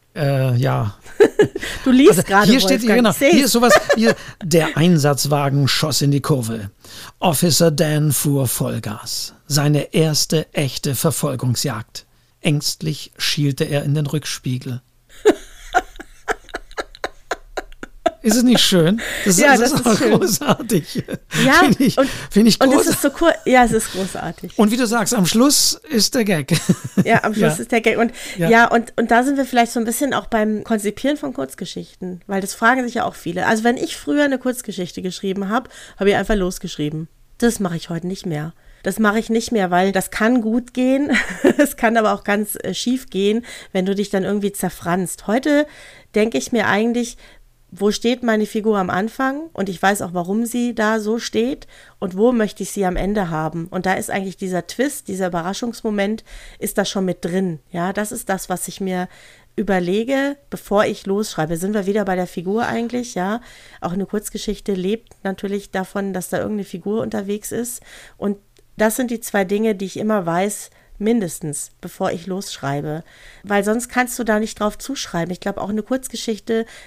A: Ja.
B: Du liest gerade,
A: hier steht, genau, hier ist sowas, der Einsatzwagen schoss in die Kurve. Officer Dan fuhr Vollgas. Seine erste echte Verfolgungsjagd. Ängstlich schielte er in den Rückspiegel. Ist es nicht schön? Das ist auch schön. Großartig.
B: Ja,
A: finde ich großartig.
B: Und es ist so cool. Ja, es ist großartig.
A: Und wie du sagst, am Schluss ist der Gag.
B: Ja, am Schluss ist der Gag. Und und da sind wir vielleicht so ein bisschen auch beim Konzipieren von Kurzgeschichten, weil das fragen sich ja auch viele. Also wenn ich früher eine Kurzgeschichte geschrieben habe ich einfach losgeschrieben. Das mache ich heute nicht mehr. Das mache ich nicht mehr, weil das kann gut gehen. Es kann aber auch ganz schief gehen, wenn du dich dann irgendwie zerfranst. Heute denke ich mir eigentlich, wo steht meine Figur am Anfang? Und ich weiß auch, warum sie da so steht. Und wo möchte ich sie am Ende haben? Und da ist eigentlich dieser Twist, dieser Überraschungsmoment, ist da schon mit drin. Ja, das ist das, was ich mir überlege, bevor ich losschreibe. Sind wir wieder bei der Figur eigentlich, ja. Auch eine Kurzgeschichte lebt natürlich davon, dass da irgendeine Figur unterwegs ist. Und das sind die 2 Dinge, die ich immer weiß, mindestens, bevor ich losschreibe. Weil sonst kannst du da nicht drauf zuschreiben. Ich glaube, auch eine Kurzgeschichte mit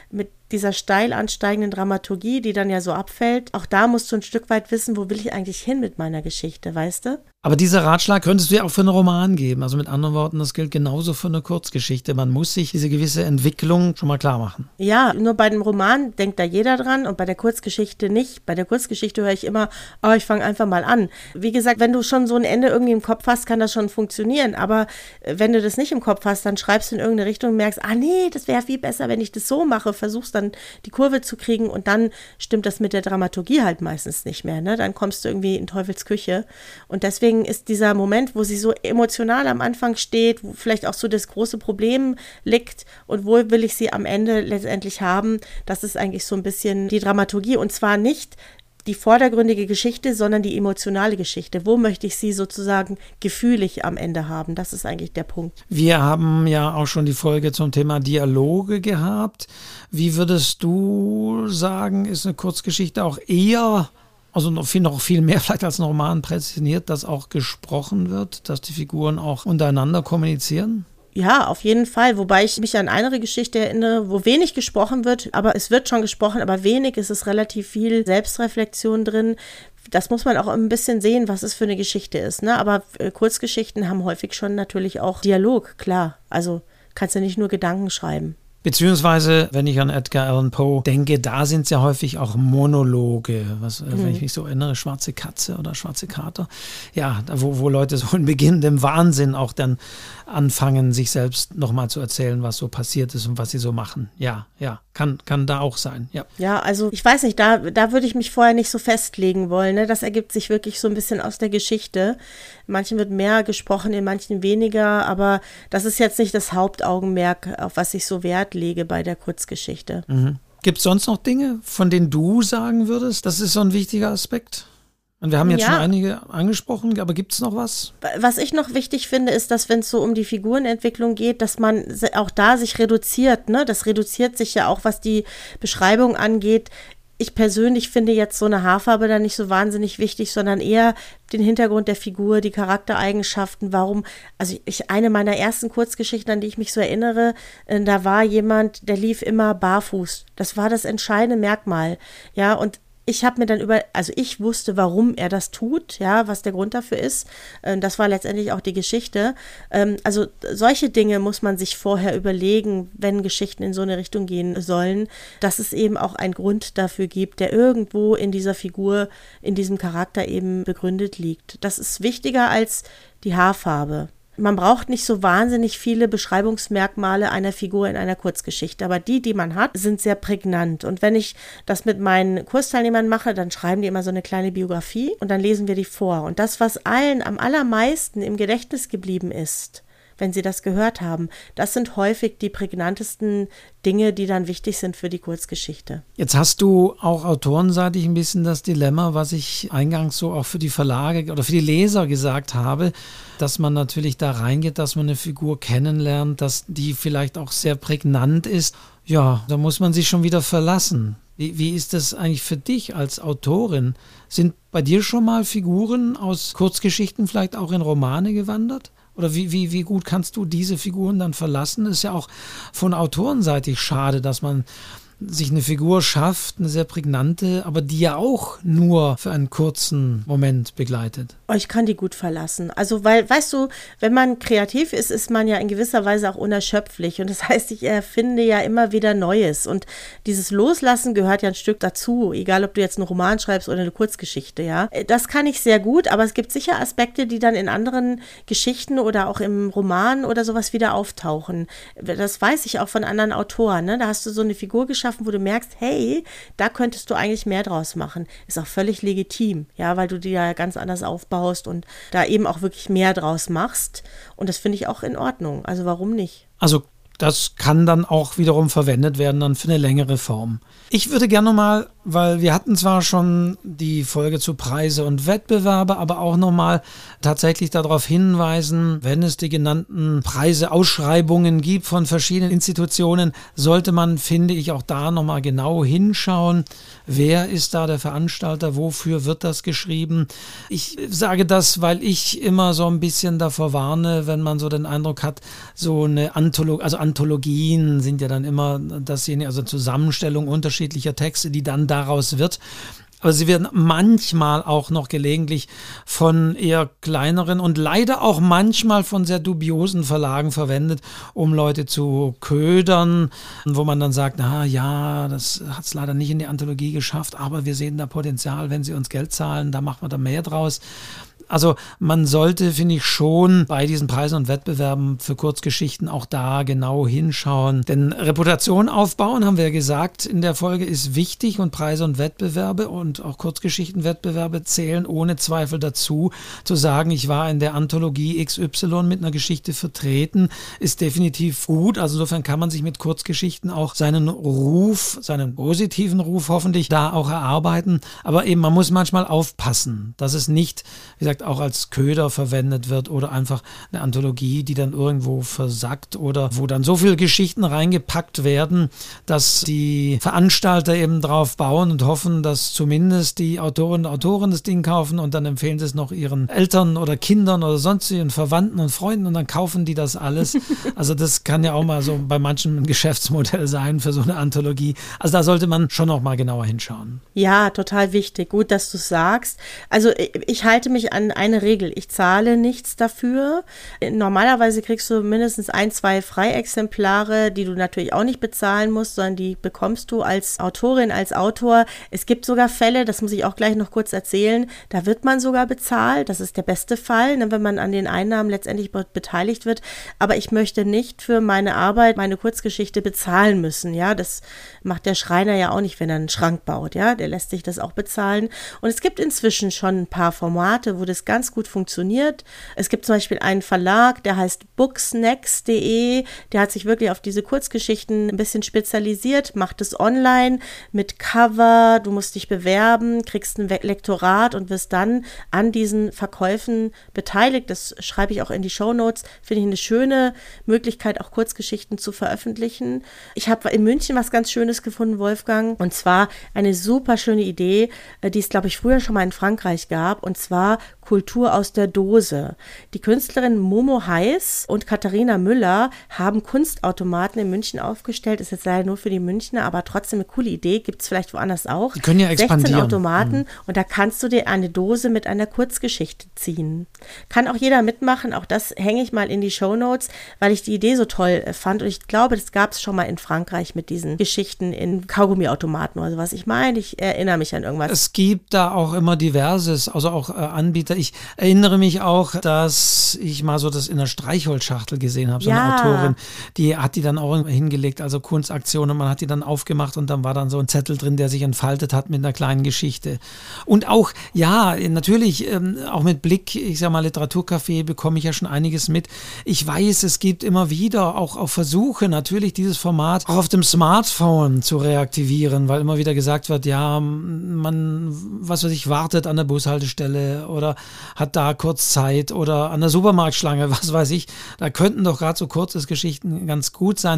B: dieser steil ansteigenden Dramaturgie, die dann ja so abfällt, auch da musst du ein Stück weit wissen, wo will ich eigentlich hin mit meiner Geschichte, weißt du?
A: Aber dieser Ratschlag könntest du ja auch für einen Roman geben. Also mit anderen Worten, das gilt genauso für eine Kurzgeschichte. Man muss sich diese gewisse Entwicklung schon mal klar machen.
B: Ja, nur bei dem Roman denkt da jeder dran und bei der Kurzgeschichte nicht. Bei der Kurzgeschichte höre ich immer, ich fange einfach mal an. Wie gesagt, wenn du schon so ein Ende irgendwie im Kopf hast, kann das schon funktionieren. Aber wenn du das nicht im Kopf hast, dann schreibst du in irgendeine Richtung und merkst, nee, das wäre viel besser, wenn ich das so mache. Versuchst dann die Kurve zu kriegen und dann stimmt das mit der Dramaturgie halt meistens nicht mehr. Ne? Dann kommst du irgendwie in Teufels Küche. Und deswegen ist dieser Moment, wo sie so emotional am Anfang steht, wo vielleicht auch so das große Problem liegt und wo will ich sie am Ende letztendlich haben, das ist eigentlich so ein bisschen die Dramaturgie und zwar nicht die vordergründige Geschichte, sondern die emotionale Geschichte. Wo möchte ich sie sozusagen gefühlig am Ende haben? Das ist eigentlich der Punkt.
A: Wir haben ja auch schon die Folge zum Thema Dialoge gehabt. Wie würdest du sagen, ist eine Kurzgeschichte auch eher, also noch viel mehr vielleicht als ein Roman prädestiniert, dass auch gesprochen wird, dass die Figuren auch untereinander kommunizieren?
B: Ja, auf jeden Fall. Wobei ich mich an eine Geschichte erinnere, wo wenig gesprochen wird, aber es wird schon gesprochen, aber wenig, es ist relativ viel Selbstreflexion drin. Das muss man auch ein bisschen sehen, was es für eine Geschichte ist, ne? Aber Kurzgeschichten haben häufig schon natürlich auch Dialog, klar. Also kannst du nicht nur Gedanken schreiben.
A: Beziehungsweise, wenn ich an Edgar Allan Poe denke, da sind es ja häufig auch Monologe, wenn ich mich so erinnere, Schwarze Katze oder Schwarze Kater. Ja, wo Leute so in beginnendem Wahnsinn auch dann anfangen, sich selbst nochmal zu erzählen, was so passiert ist und was sie so machen. Ja, kann da auch sein, ja.
B: Ja, also ich weiß nicht, da würde ich mich vorher nicht so festlegen wollen, ne? Das ergibt sich wirklich so ein bisschen aus der Geschichte. In manchen wird mehr gesprochen, in manchen weniger, aber das ist jetzt nicht das Hauptaugenmerk, auf was ich so Wert lege bei der Kurzgeschichte.
A: Mhm. Gibt es sonst noch Dinge, von denen du sagen würdest, das ist so ein wichtiger Aspekt? Und wir haben jetzt schon einige angesprochen, aber gibt es noch was?
B: Was ich noch wichtig finde, ist, dass wenn es so um die Figurenentwicklung geht, dass man auch da sich reduziert, ne? Das reduziert sich ja auch, was die Beschreibung angeht. Ich persönlich finde jetzt so eine Haarfarbe da nicht so wahnsinnig wichtig, sondern eher den Hintergrund der Figur, die Charaktereigenschaften, warum, also eine meiner ersten Kurzgeschichten, an die ich mich so erinnere, da war jemand, der lief immer barfuß. Das war das entscheidende Merkmal, ja, und ich habe mir dann ich wusste, warum er das tut, ja, was der Grund dafür ist. Das war letztendlich auch die Geschichte. Also solche Dinge muss man sich vorher überlegen, wenn Geschichten in so eine Richtung gehen sollen, dass es eben auch einen Grund dafür gibt, der irgendwo in dieser Figur, in diesem Charakter eben begründet liegt. Das ist wichtiger als die Haarfarbe. Man braucht nicht so wahnsinnig viele Beschreibungsmerkmale einer Figur in einer Kurzgeschichte, aber die man hat, sind sehr prägnant. Und wenn ich das mit meinen Kursteilnehmern mache, dann schreiben die immer so eine kleine Biografie und dann lesen wir die vor. Und das, was allen am allermeisten im Gedächtnis geblieben ist, wenn sie das gehört haben, das sind häufig die prägnantesten Dinge, die dann wichtig sind für die Kurzgeschichte.
A: Jetzt hast du auch autorenseitig ein bisschen das Dilemma, was ich eingangs so auch für die Verlage oder für die Leser gesagt habe, dass man natürlich da reingeht, dass man eine Figur kennenlernt, dass die vielleicht auch sehr prägnant ist. Ja, da muss man sich schon wieder verlassen. Wie ist das eigentlich für dich als Autorin? Sind bei dir schon mal Figuren aus Kurzgeschichten vielleicht auch in Romane gewandert? Oder wie gut kannst du diese Figuren dann verlassen? Ist ja auch von autorenseitig schade, dass man sich eine Figur schafft, eine sehr prägnante, aber die ja auch nur für einen kurzen Moment begleitet.
B: Ich kann die gut verlassen. Also, weil, weißt du, wenn man kreativ ist, ist man ja in gewisser Weise auch unerschöpflich. Und das heißt, ich erfinde ja immer wieder Neues. Und dieses Loslassen gehört ja ein Stück dazu, egal ob du jetzt einen Roman schreibst oder eine Kurzgeschichte, ja. Das kann ich sehr gut, aber es gibt sicher Aspekte, die dann in anderen Geschichten oder auch im Roman oder sowas wieder auftauchen. Das weiß ich auch von anderen Autoren, ne? Da hast du so eine Figur geschaffen, wo du merkst, hey, da könntest du eigentlich mehr draus machen. Ist auch völlig legitim, ja, weil du die ja ganz anders aufbaust und da eben auch wirklich mehr draus machst. Und das finde ich auch in Ordnung. Also warum nicht?
A: Also das kann dann auch wiederum verwendet werden dann für eine längere Form. Ich würde gerne mal weil wir hatten zwar schon die Folge zu Preise und Wettbewerbe, aber auch nochmal tatsächlich darauf hinweisen, wenn es die genannten Preise, Ausschreibungen gibt von verschiedenen Institutionen, sollte man, finde ich, auch da nochmal genau hinschauen, wer ist da der Veranstalter, wofür wird das geschrieben. Ich sage das, weil ich immer so ein bisschen davor warne, wenn man so den Eindruck hat, so eine Anthologien sind ja dann immer dasjenige, also Zusammenstellung unterschiedlicher Texte, die dann daraus wird. Aber sie werden manchmal auch noch gelegentlich von eher kleineren und leider auch manchmal von sehr dubiosen Verlagen verwendet, um Leute zu ködern, wo man dann sagt, na ja, das hat es leider nicht in die Anthologie geschafft, aber wir sehen da Potenzial, wenn sie uns Geld zahlen, da machen wir da mehr draus. Also man sollte, finde ich, schon bei diesen Preisen und Wettbewerben für Kurzgeschichten auch da genau hinschauen. Denn Reputation aufbauen, haben wir ja gesagt, in der Folge ist wichtig und Preise und Wettbewerbe und auch Kurzgeschichtenwettbewerbe zählen ohne Zweifel dazu. Zu sagen, ich war in der Anthologie XY mit einer Geschichte vertreten, ist definitiv gut. Also insofern kann man sich mit Kurzgeschichten auch seinen Ruf, seinen positiven Ruf hoffentlich da auch erarbeiten. Aber eben, man muss manchmal aufpassen, dass es nicht, wie gesagt, auch als Köder verwendet wird oder einfach eine Anthologie, die dann irgendwo versackt oder wo dann so viele Geschichten reingepackt werden, dass die Veranstalter eben drauf bauen und hoffen, dass zumindest die Autorinnen und Autoren das Ding kaufen und dann empfehlen sie es noch ihren Eltern oder Kindern oder sonstigen Verwandten und Freunden und dann kaufen die das alles. Also das kann ja auch mal so bei manchen ein Geschäftsmodell sein für so eine Anthologie. Also da sollte man schon noch mal genauer hinschauen.
B: Ja, total wichtig. Gut, dass du es sagst. Also ich halte mich an eine Regel. Ich zahle nichts dafür. Normalerweise kriegst du mindestens 1, 2 Freiexemplare, die du natürlich auch nicht bezahlen musst, sondern die bekommst du als Autorin, als Autor. Es gibt sogar Fälle, das muss ich auch gleich noch kurz erzählen, da wird man sogar bezahlt. Das ist der beste Fall, wenn man an den Einnahmen letztendlich beteiligt wird. Aber ich möchte nicht für meine Arbeit, meine Kurzgeschichte bezahlen müssen. Ja, das macht der Schreiner ja auch nicht, wenn er einen Schrank baut. Ja, der lässt sich das auch bezahlen. Und es gibt inzwischen schon ein paar Formate, wo das ganz gut funktioniert. Es gibt zum Beispiel einen Verlag, der heißt booksnacks.de, der hat sich wirklich auf diese Kurzgeschichten ein bisschen spezialisiert, macht es online mit Cover, du musst dich bewerben, kriegst ein Lektorat und wirst dann an diesen Verkäufen beteiligt. Das schreibe ich auch in die Shownotes. Finde ich eine schöne Möglichkeit, auch Kurzgeschichten zu veröffentlichen. Ich habe in München was ganz Schönes gefunden, Wolfgang, und zwar eine super schöne Idee, die es, glaube ich, früher schon mal in Frankreich gab, und zwar Kultur aus der Dose. Die Künstlerinnen Momo Heiß und Katharina Müller haben Kunstautomaten in München aufgestellt. Ist jetzt leider nur für die Münchner, aber trotzdem eine coole Idee. Gibt es vielleicht woanders auch.
A: Die können ja expandieren.
B: 16 Automaten und da kannst du dir eine Dose mit einer Kurzgeschichte ziehen. Kann auch jeder mitmachen. Auch das hänge ich mal in die Shownotes, weil ich die Idee so toll fand. Und ich glaube, das gab es schon mal in Frankreich mit diesen Geschichten in Kaugummiautomaten oder sowas. Ich meine, ich erinnere mich an irgendwas.
A: Es gibt da auch immer diverses, also auch Anbieter. Ich erinnere mich auch, dass ich mal so das in der Streichholzschachtel gesehen habe, so eine Autorin, die hat die dann auch hingelegt, also Kunstaktion, und man hat die dann aufgemacht und dann war dann so ein Zettel drin, der sich entfaltet hat mit einer kleinen Geschichte. Und auch, ja, natürlich, auch mit Blick, ich sag mal, Literaturcafé bekomme ich ja schon einiges mit. Ich weiß, es gibt immer wieder auch Versuche, natürlich dieses Format auch auf dem Smartphone zu reaktivieren, weil immer wieder gesagt wird, ja, man, was weiß ich, wartet an der Bushaltestelle oder hat da kurz Zeit oder an der Supermarktschlange, was weiß ich. Da könnten doch gerade so Kurzgeschichten ganz gut sein.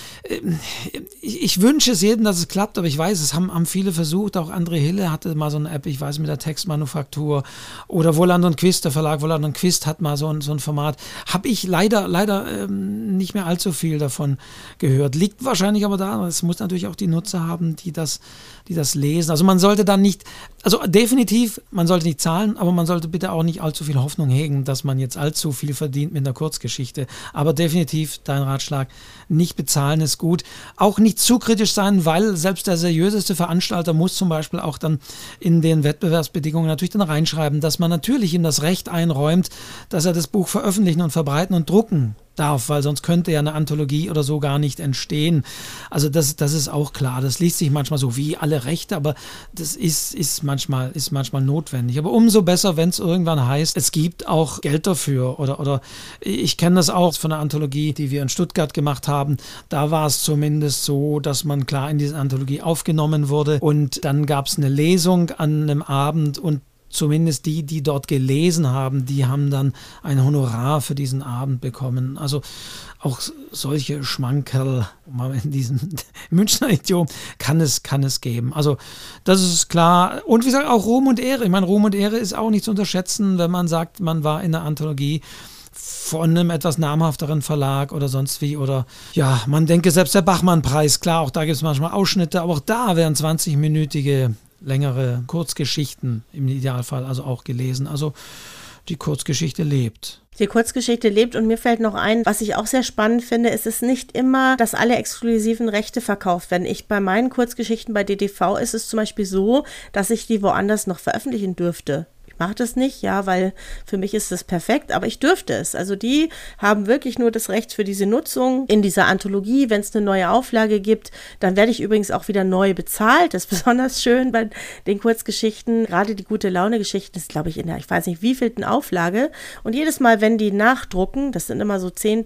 A: Ich wünsche es jedem, dass es klappt, aber ich weiß, es haben viele versucht. Auch André Hille hatte mal so eine App, ich weiß, mit der Textmanufaktur, oder Wohland und Quist, der Verlag Wohland und Quist hat mal so ein Format. Habe ich leider nicht mehr allzu viel davon gehört. Liegt wahrscheinlich aber daran, es muss natürlich auch die Nutzer haben, die das lesen. Also man sollte dann nicht, also definitiv, man sollte nicht zahlen, aber man sollte bitte auch nicht allzu viel Hoffnung hegen, dass man jetzt allzu viel verdient mit einer Kurzgeschichte. Aber definitiv, dein Ratschlag, nicht bezahlen ist gut. Auch nicht zu kritisch sein, weil selbst der seriöseste Veranstalter muss zum Beispiel auch dann in den Wettbewerbsbedingungen natürlich dann reinschreiben, dass man natürlich ihm das Recht einräumt, dass er das Buch veröffentlichen und verbreiten und drucken darf, weil sonst könnte ja eine Anthologie oder so gar nicht entstehen. Also das ist auch klar. Das liest sich manchmal so wie alle Rechte, aber das ist manchmal notwendig. Aber umso besser, wenn es irgendwann heißt, es gibt auch Geld dafür. Oder ich kenne das auch von einer Anthologie, die wir in Stuttgart gemacht haben. Da war es zumindest so, dass man klar in diese Anthologie aufgenommen wurde und dann gab es eine Lesung an einem Abend und zumindest die dort gelesen haben, die haben dann ein Honorar für diesen Abend bekommen. Also auch solche Schmankerl, mal in diesem Münchner Idiom, kann es geben. Also das ist klar. Und wie gesagt, auch Ruhm und Ehre. Ich meine, Ruhm und Ehre ist auch nicht zu unterschätzen, wenn man sagt, man war in einer Anthologie von einem etwas namhafteren Verlag oder sonst wie. Oder ja, man denke selbst der Bachmann-Preis, klar, auch da gibt es manchmal Ausschnitte, aber auch da werden 20-minütige längere Kurzgeschichten im Idealfall also auch gelesen. Also die Kurzgeschichte lebt.
B: Die Kurzgeschichte lebt und mir fällt noch ein, was ich auch sehr spannend finde, ist es nicht immer, dass alle exklusiven Rechte verkauft werden. Bei meinen Kurzgeschichten bei DTV ist es zum Beispiel so, dass ich die woanders noch veröffentlichen dürfte. Ich mache das nicht, ja, weil für mich ist das perfekt, aber ich dürfte es. Also die haben wirklich nur das Recht für diese Nutzung in dieser Anthologie. Wenn es eine neue Auflage gibt, dann werde ich übrigens auch wieder neu bezahlt. Das ist besonders schön bei den Kurzgeschichten. Gerade die Gute-Laune-Geschichten ist, glaube ich, in der, ich weiß nicht, wievielten Auflage. Und jedes Mal, wenn die nachdrucken, das sind immer so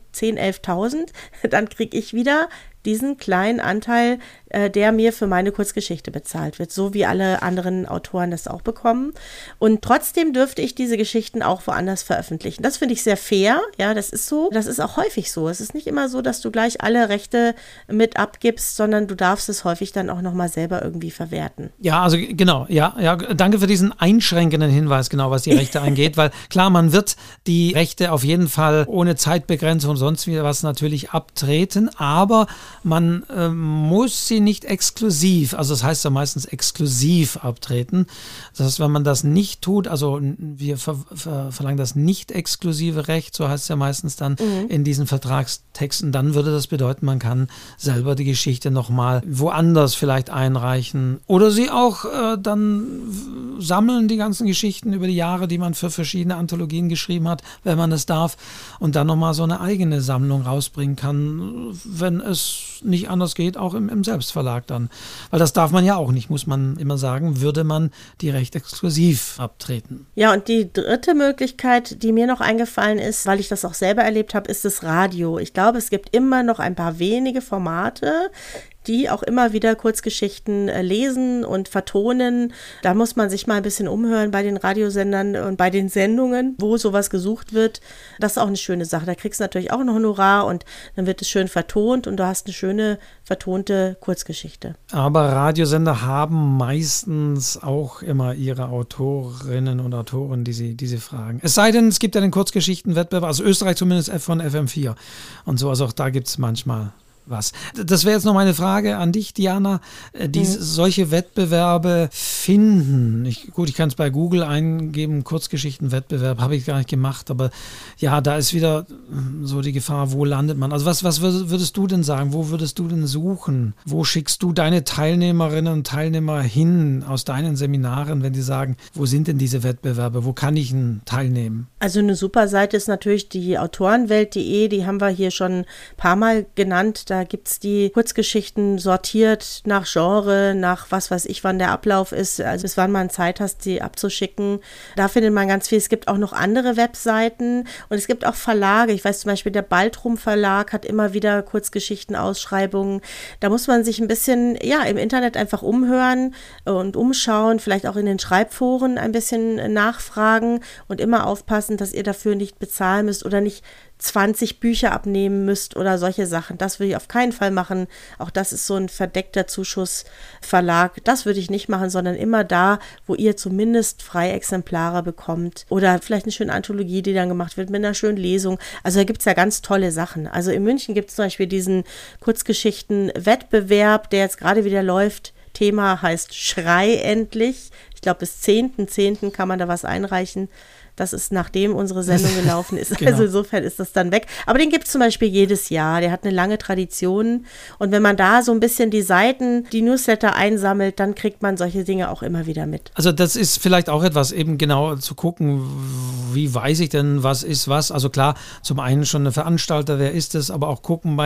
B: 11.000, dann kriege ich wieder diesen kleinen Anteil, der mir für meine Kurzgeschichte bezahlt wird, so wie alle anderen Autoren das auch bekommen. Und trotzdem dürfte ich diese Geschichten auch woanders veröffentlichen. Das finde ich sehr fair, ja, das ist so. Das ist auch häufig so. Es ist nicht immer so, dass du gleich alle Rechte mit abgibst, sondern du darfst es häufig dann auch nochmal selber irgendwie verwerten.
A: Ja, also genau, ja, danke für diesen einschränkenden Hinweis, genau, was die Rechte angeht, weil klar, man wird die Rechte auf jeden Fall ohne Zeitbegrenzung und sonst wie was natürlich abtreten, aber man muss sie nicht exklusiv, also das heißt ja meistens exklusiv abtreten. Das heißt, wenn man das nicht tut, also wir verlangen das nicht exklusive Recht, so heißt es ja meistens dann in diesen Vertragstexten, dann würde das bedeuten, man kann selber die Geschichte nochmal woanders vielleicht einreichen oder sie auch dann sammeln, die ganzen Geschichten über die Jahre, die man für verschiedene Anthologien geschrieben hat, wenn man es darf, und dann nochmal so eine eigene Sammlung rausbringen kann, wenn es nicht anders geht, auch im Selbstverlag dann. Weil das darf man ja auch nicht, muss man immer sagen, würde man die Recht exklusiv abtreten.
B: Ja, und die dritte Möglichkeit, die mir noch eingefallen ist, weil ich das auch selber erlebt habe, ist das Radio. Ich glaube, es gibt immer noch ein paar wenige Formate, die auch immer wieder Kurzgeschichten lesen und vertonen. Da muss man sich mal ein bisschen umhören bei den Radiosendern und bei den Sendungen, wo sowas gesucht wird. Das ist auch eine schöne Sache. Da kriegst du natürlich auch ein Honorar und dann wird es schön vertont und du hast eine schöne vertonte Kurzgeschichte.
A: Aber Radiosender haben meistens auch immer ihre Autorinnen und Autoren, die sie fragen. Es sei denn, es gibt ja den Kurzgeschichtenwettbewerb, also Österreich zumindest von FM4 und so, also auch da gibt es manchmal was. Das wäre jetzt noch meine Frage an dich, Diana. Solche Wettbewerbe finden. Ich kann es bei Google eingeben, Kurzgeschichtenwettbewerb, habe ich gar nicht gemacht, aber ja, da ist wieder so die Gefahr, wo landet man? Also was würdest du denn sagen? Wo würdest du denn suchen? Wo schickst du deine Teilnehmerinnen und Teilnehmer hin aus deinen Seminaren, wenn die sagen, wo sind denn diese Wettbewerbe? Wo kann ich denn teilnehmen?
B: Also eine super Seite ist natürlich die Autorenwelt.de, die haben wir hier schon ein paar Mal genannt. Da gibt es die Kurzgeschichten sortiert nach Genre, nach was weiß ich, wann der Ablauf ist, also bis wann man Zeit hast, die abzuschicken. Da findet man ganz viel. Es gibt auch noch andere Webseiten und es gibt auch Verlage. Ich weiß zum Beispiel, der Baltrum Verlag hat immer wieder Kurzgeschichten-Ausschreibungen. Da muss man sich ein bisschen, ja, im Internet einfach umhören und umschauen, vielleicht auch in den Schreibforen ein bisschen nachfragen und immer aufpassen, dass ihr dafür nicht bezahlen müsst oder nicht 20 Bücher abnehmen müsst oder solche Sachen. Das würde ich auf keinen Fall machen. Auch das ist so ein verdeckter Zuschussverlag. Das würde ich nicht machen, sondern immer da, wo ihr zumindest freie Exemplare bekommt. Oder vielleicht eine schöne Anthologie, die dann gemacht wird mit einer schönen Lesung. Also da gibt es ja ganz tolle Sachen. Also in München gibt es zum Beispiel diesen Kurzgeschichten-Wettbewerb, der jetzt gerade wieder läuft. Thema heißt Schrei endlich. Ich glaube, bis 10.10. kann man da was einreichen. Das ist, nachdem unsere Sendung gelaufen ist.
A: Genau.
B: Also insofern ist das dann weg. Aber den gibt es zum Beispiel jedes Jahr. Der hat eine lange Tradition. Und wenn man da so ein bisschen die Seiten, die Newsletter einsammelt, dann kriegt man solche Dinge auch immer wieder mit.
A: Also das ist vielleicht auch etwas, eben genau zu gucken, wie weiß ich denn, was ist was. Also klar, zum einen schon eine Veranstalter, wer ist es, aber auch gucken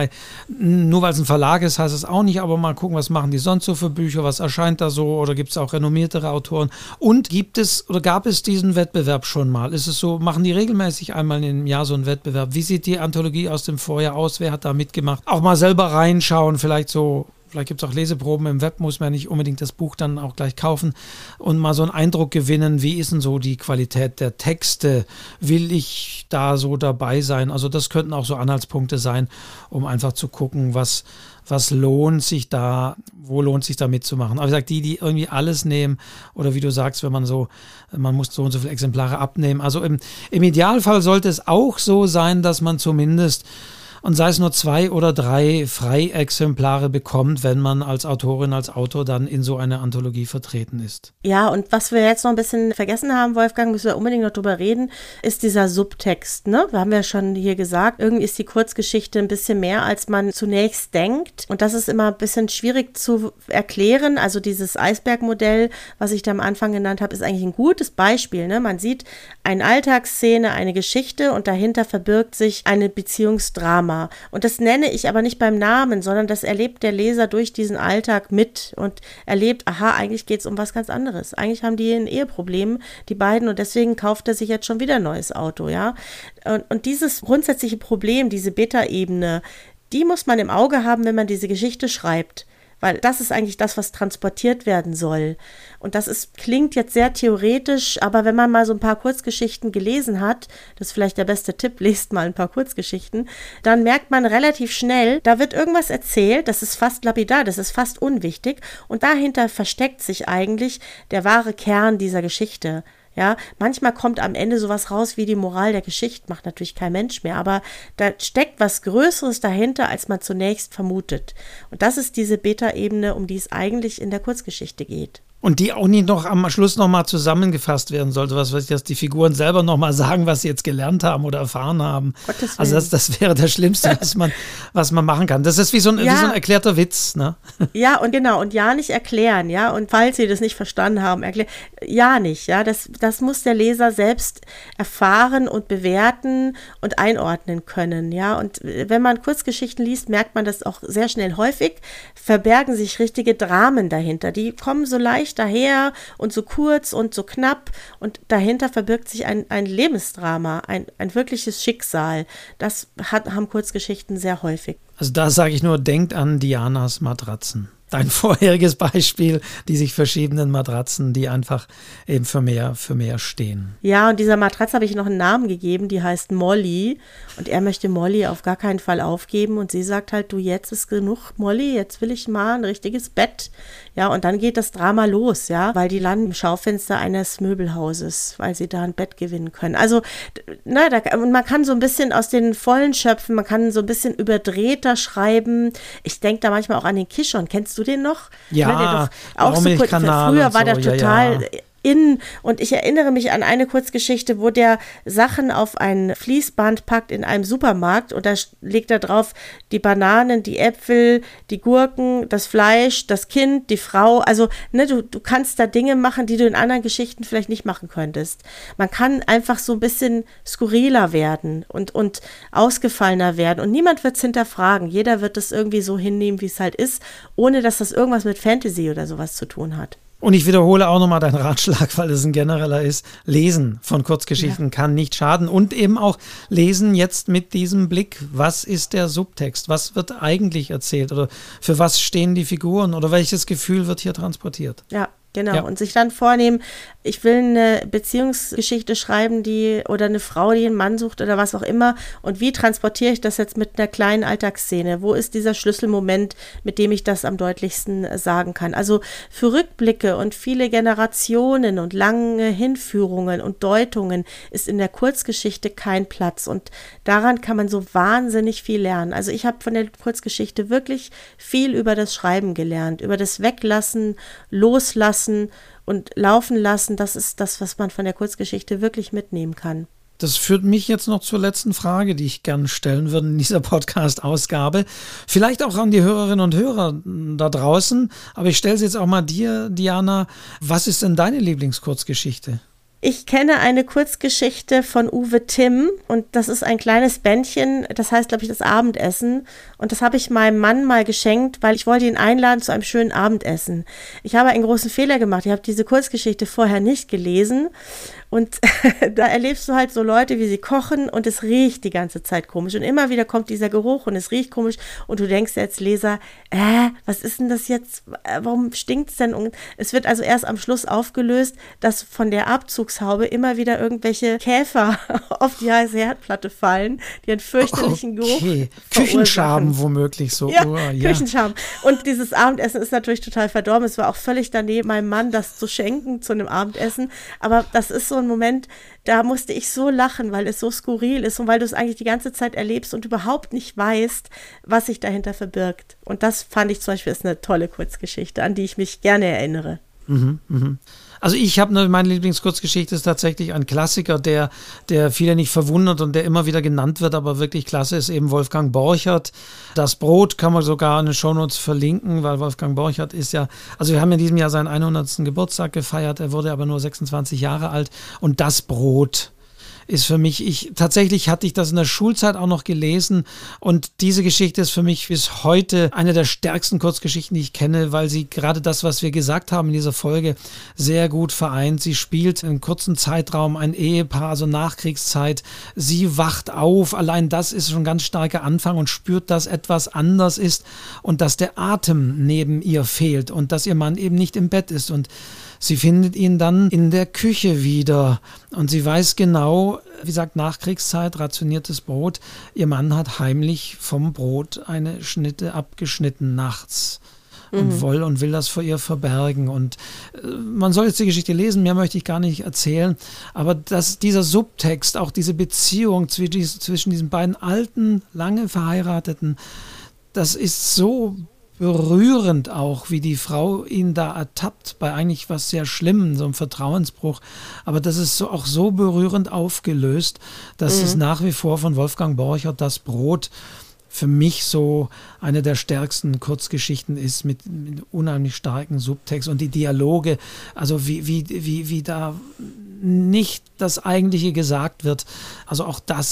A: nur weil es ein Verlag ist, heißt es auch nicht, aber mal gucken, was machen die sonst so für Bücher, was erscheint da so, oder gibt es auch renommiertere Autoren. Und gab es diesen Wettbewerb schon mal? Ist es so, machen die regelmäßig einmal im Jahr so einen Wettbewerb? Wie sieht die Anthologie aus dem Vorjahr aus? Wer hat da mitgemacht? Auch mal selber reinschauen, vielleicht gibt es auch Leseproben im Web, muss man ja nicht unbedingt das Buch dann auch gleich kaufen und mal so einen Eindruck gewinnen, wie ist denn so die Qualität der Texte? Will ich da so dabei sein? Also das könnten auch so Anhaltspunkte sein, um einfach zu gucken, wo lohnt sich da mitzumachen. Aber ich sage, die irgendwie alles nehmen oder wie du sagst, man muss so und so viele Exemplare abnehmen. Also im Idealfall sollte es auch so sein, dass man zumindest, und sei es nur 2 oder 3 Freiexemplare bekommt, wenn man als Autorin, als Autor dann in so einer Anthologie vertreten ist.
B: Ja, und was wir jetzt noch ein bisschen vergessen haben, Wolfgang, müssen wir unbedingt noch drüber reden, ist dieser Subtext. Ne? Wir haben ja schon hier gesagt, irgendwie ist die Kurzgeschichte ein bisschen mehr, als man zunächst denkt. Und das ist immer ein bisschen schwierig zu erklären. Also dieses Eisbergmodell, was ich da am Anfang genannt habe, ist eigentlich ein gutes Beispiel. Ne? Man sieht eine Alltagsszene, eine Geschichte und dahinter verbirgt sich eine Beziehungsdrama. Und das nenne ich aber nicht beim Namen, sondern das erlebt der Leser durch diesen Alltag mit und erlebt, aha, eigentlich geht es um was ganz anderes. Eigentlich haben die ein Eheproblem, die beiden, und deswegen kauft er sich jetzt schon wieder ein neues Auto, ja. Und dieses grundsätzliche Problem, diese Beta-Ebene, die muss man im Auge haben, wenn man diese Geschichte schreibt. Weil das ist eigentlich das, was transportiert werden soll. Und klingt jetzt sehr theoretisch, aber wenn man mal so ein paar Kurzgeschichten gelesen hat, das ist vielleicht der beste Tipp, lest mal ein paar Kurzgeschichten, dann merkt man relativ schnell, da wird irgendwas erzählt, das ist fast lapidar, das ist fast unwichtig, und dahinter versteckt sich eigentlich der wahre Kern dieser Geschichte. Ja, manchmal kommt am Ende sowas raus wie die Moral der Geschichte, macht natürlich kein Mensch mehr, aber da steckt was Größeres dahinter, als man zunächst vermutet. Und das ist diese Beta-Ebene, um die es eigentlich in der Kurzgeschichte geht.
A: Und die auch nicht noch am Schluss nochmal zusammengefasst werden sollte, dass die Figuren selber nochmal sagen, was sie jetzt gelernt haben oder erfahren haben. Also das wäre das Schlimmste, was man machen kann. Das ist wie so ein erklärter Witz, ne? Ja,
B: und genau, und ja nicht erklären, ja, und falls Sie das nicht verstanden haben, ja nicht, ja, das muss der Leser selbst erfahren und bewerten und einordnen können, ja, und wenn man Kurzgeschichten liest, merkt man das auch sehr schnell häufig, verbergen sich richtige Dramen dahinter, die kommen so leicht daher und so kurz und so knapp, und dahinter verbirgt sich ein Lebensdrama, ein wirkliches Schicksal. Das haben Kurzgeschichten sehr häufig.
A: Also da sage ich nur, denkt an Dianas Matratzen. Dein vorheriges Beispiel, die sich verschiedenen Matratzen, die einfach eben für mehr stehen.
B: Ja, und dieser Matratze habe ich noch einen Namen gegeben, die heißt Molly, und er möchte Molly auf gar keinen Fall aufgeben, und sie sagt halt, du, jetzt ist genug, Molly, jetzt will ich mal ein richtiges Bett. Ja, und dann geht das Drama los, ja, weil die landen im Schaufenster eines Möbelhauses, weil sie da ein Bett gewinnen können. Also, und man kann so ein bisschen aus den Vollen schöpfen, man kann so ein bisschen überdrehter schreiben. Ich denke da manchmal auch an den Kishon. Kennst du den noch?
A: Ja,
B: auch so kurz. Früher war der total und ich erinnere mich an eine Kurzgeschichte, wo der Sachen auf ein Fließband packt in einem Supermarkt, und da legt er drauf die Bananen, die Äpfel, die Gurken, das Fleisch, das Kind, die Frau. Also du kannst da Dinge machen, die du in anderen Geschichten vielleicht nicht machen könntest. Man kann einfach so ein bisschen skurriler werden und ausgefallener werden, und niemand wird es hinterfragen. Jeder wird es irgendwie so hinnehmen, wie es halt ist, ohne dass das irgendwas mit Fantasy oder sowas zu tun hat.
A: Und ich wiederhole auch nochmal deinen Ratschlag, weil es ein genereller ist. Lesen von Kurzgeschichten kann nicht schaden. Und eben auch lesen jetzt mit diesem Blick, was ist der Subtext? Was wird eigentlich erzählt? Oder für was stehen die Figuren? Oder welches Gefühl wird hier transportiert?
B: Ja. Genau, ja. Und sich dann vornehmen, ich will eine Beziehungsgeschichte schreiben, oder eine Frau, die einen Mann sucht oder was auch immer, und wie transportiere ich das jetzt mit einer kleinen Alltagsszene? Wo ist dieser Schlüsselmoment, mit dem ich das am deutlichsten sagen kann? Also für Rückblicke und viele Generationen und lange Hinführungen und Deutungen ist in der Kurzgeschichte kein Platz, und daran kann man so wahnsinnig viel lernen. Also ich habe von der Kurzgeschichte wirklich viel über das Schreiben gelernt, über das Weglassen, Loslassen und laufen lassen, das ist das, was man von der Kurzgeschichte wirklich mitnehmen kann.
A: Das führt mich jetzt noch zur letzten Frage, die ich gern stellen würde in dieser Podcast-Ausgabe. Vielleicht auch an die Hörerinnen und Hörer da draußen, aber ich stelle es jetzt auch mal dir, Diana. Was ist denn deine Lieblingskurzgeschichte?
B: Ich kenne eine Kurzgeschichte von Uwe Timm und das ist ein kleines Bändchen, das heißt, glaube ich, das Abendessen. Und das habe ich meinem Mann mal geschenkt, weil ich wollte ihn einladen zu einem schönen Abendessen. Ich habe einen großen Fehler gemacht. Ich habe diese Kurzgeschichte vorher nicht gelesen. Und da erlebst du halt so Leute, wie sie kochen und es riecht die ganze Zeit komisch. Und immer wieder kommt dieser Geruch und es riecht komisch. Und du denkst als Leser, was ist denn das jetzt? Warum stinkt es denn? Und es wird also erst am Schluss aufgelöst, dass von der Abzugshaube immer wieder irgendwelche Käfer auf die heiße Herdplatte fallen, die einen fürchterlichen Geruch verursachen.
A: Küchenschaben womöglich so.
B: Ja, Küchenschaben. Und dieses Abendessen ist natürlich total verdorben. Es war auch völlig daneben, meinem Mann das zu schenken zu einem Abendessen. Aber das ist so ein Moment, da musste ich so lachen, weil es so skurril ist und weil du es eigentlich die ganze Zeit erlebst und überhaupt nicht weißt, was sich dahinter verbirgt. Und das fand ich zum Beispiel ist eine tolle Kurzgeschichte, an die ich mich gerne erinnere.
A: Also ich habe meine Lieblingskurzgeschichte ist tatsächlich ein Klassiker, der viele nicht verwundert und der immer wieder genannt wird, aber wirklich klasse ist eben Wolfgang Borchert. Das Brot kann man sogar in den Shownotes verlinken, weil Wolfgang Borchert ist ja, also wir haben in diesem Jahr seinen 100. Geburtstag gefeiert, er wurde aber nur 26 Jahre alt und Das Brot ist für mich, tatsächlich hatte ich das in der Schulzeit auch noch gelesen und diese Geschichte ist für mich bis heute eine der stärksten Kurzgeschichten, die ich kenne, weil sie gerade das, was wir gesagt haben in dieser Folge, sehr gut vereint. Sie spielt in einem kurzen Zeitraum ein Ehepaar, also Nachkriegszeit. Sie wacht auf, allein das ist schon ein ganz starker Anfang und spürt, dass etwas anders ist und dass der Atem neben ihr fehlt und dass ihr Mann eben nicht im Bett ist und sie findet ihn dann in der Küche wieder und sie weiß genau, wie gesagt, Nachkriegszeit, rationiertes Brot. Ihr Mann hat heimlich vom Brot eine Schnitte abgeschnitten nachts und will das vor ihr verbergen. Und man soll jetzt die Geschichte lesen, mehr möchte ich gar nicht erzählen, aber dieser Subtext, auch diese Beziehung zwischen diesen beiden alten, lange Verheirateten, das ist so berührend auch, wie die Frau ihn da ertappt bei eigentlich was sehr Schlimmem, so einem Vertrauensbruch. Aber das ist auch so berührend aufgelöst, dass es nach wie vor von Wolfgang Borchert Das Brot für mich so eine der stärksten Kurzgeschichten ist mit unheimlich starken Subtext und die Dialoge, also wie da nicht das Eigentliche gesagt wird. Also auch da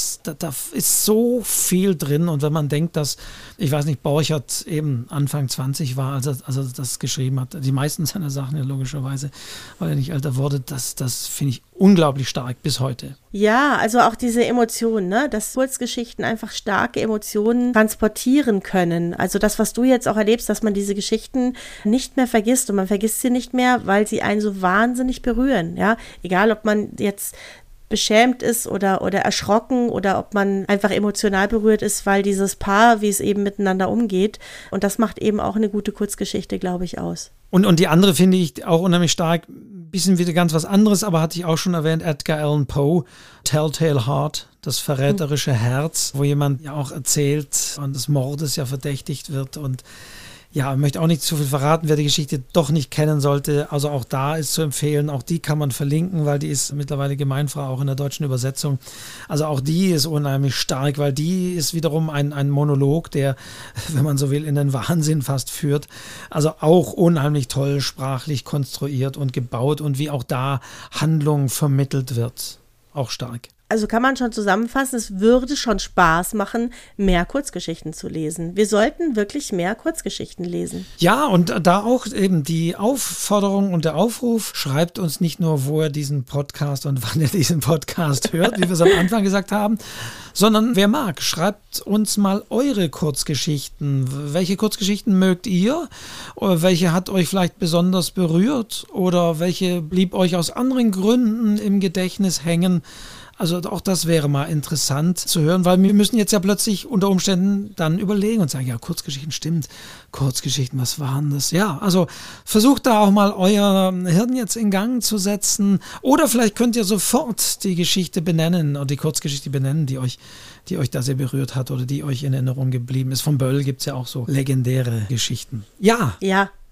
A: ist so viel drin und wenn man denkt, dass, ich weiß nicht, Borchert eben Anfang 20 war, als er das geschrieben hat, die meisten seiner Sachen ja logischerweise, weil er nicht älter wurde, das finde ich unglaublich stark bis heute.
B: Ja, also auch diese Emotionen, ne? Dass Kurzgeschichten einfach starke Emotionen transportieren können. Also das, was du jetzt auch erlebst, dass man diese Geschichten nicht mehr vergisst und man vergisst sie nicht mehr, weil sie einen so wahnsinnig berühren, ja. Egal, ob man jetzt beschämt ist oder erschrocken oder ob man einfach emotional berührt ist, weil dieses Paar, wie es eben miteinander umgeht. Und das macht eben auch eine gute Kurzgeschichte, glaube ich, aus.
A: Und die andere finde ich auch unheimlich stark, ein bisschen wieder ganz was anderes, aber hatte ich auch schon erwähnt, Edgar Allan Poe, Telltale Heart, das verräterische Herz, wo jemand ja auch erzählt und des Mordes ja verdächtigt wird und ja, ich möchte auch nicht zu viel verraten, wer die Geschichte doch nicht kennen sollte. Also auch da ist zu empfehlen, auch die kann man verlinken, weil die ist mittlerweile gemeinfrei auch in der deutschen Übersetzung. Also auch die ist unheimlich stark, weil die ist wiederum ein Monolog, der, wenn man so will, in den Wahnsinn fast führt. Also auch unheimlich toll sprachlich konstruiert und gebaut und wie auch da Handlung vermittelt wird. Auch stark.
B: Also kann man schon zusammenfassen, es würde schon Spaß machen, mehr Kurzgeschichten zu lesen. Wir sollten wirklich mehr Kurzgeschichten lesen.
A: Ja, und da auch eben die Aufforderung und der Aufruf, schreibt uns nicht nur, wo ihr diesen Podcast und wann ihr diesen Podcast hört, wie wir es am Anfang gesagt haben, sondern wer mag, schreibt uns mal eure Kurzgeschichten. Welche Kurzgeschichten mögt ihr? Oder welche hat euch vielleicht besonders berührt? Oder welche blieb euch aus anderen Gründen im Gedächtnis hängen? Also auch das wäre mal interessant zu hören, weil wir müssen jetzt ja plötzlich unter Umständen dann überlegen und sagen, ja, Kurzgeschichten stimmt, Kurzgeschichten, was waren das? Ja, also versucht da auch mal euer Hirn jetzt in Gang zu setzen oder vielleicht könnt ihr sofort die Geschichte benennen oder die Kurzgeschichte benennen, die euch da sehr berührt hat oder die euch in Erinnerung geblieben ist. Von Böll gibt es ja auch so legendäre Geschichten. Ja.
B: Ja.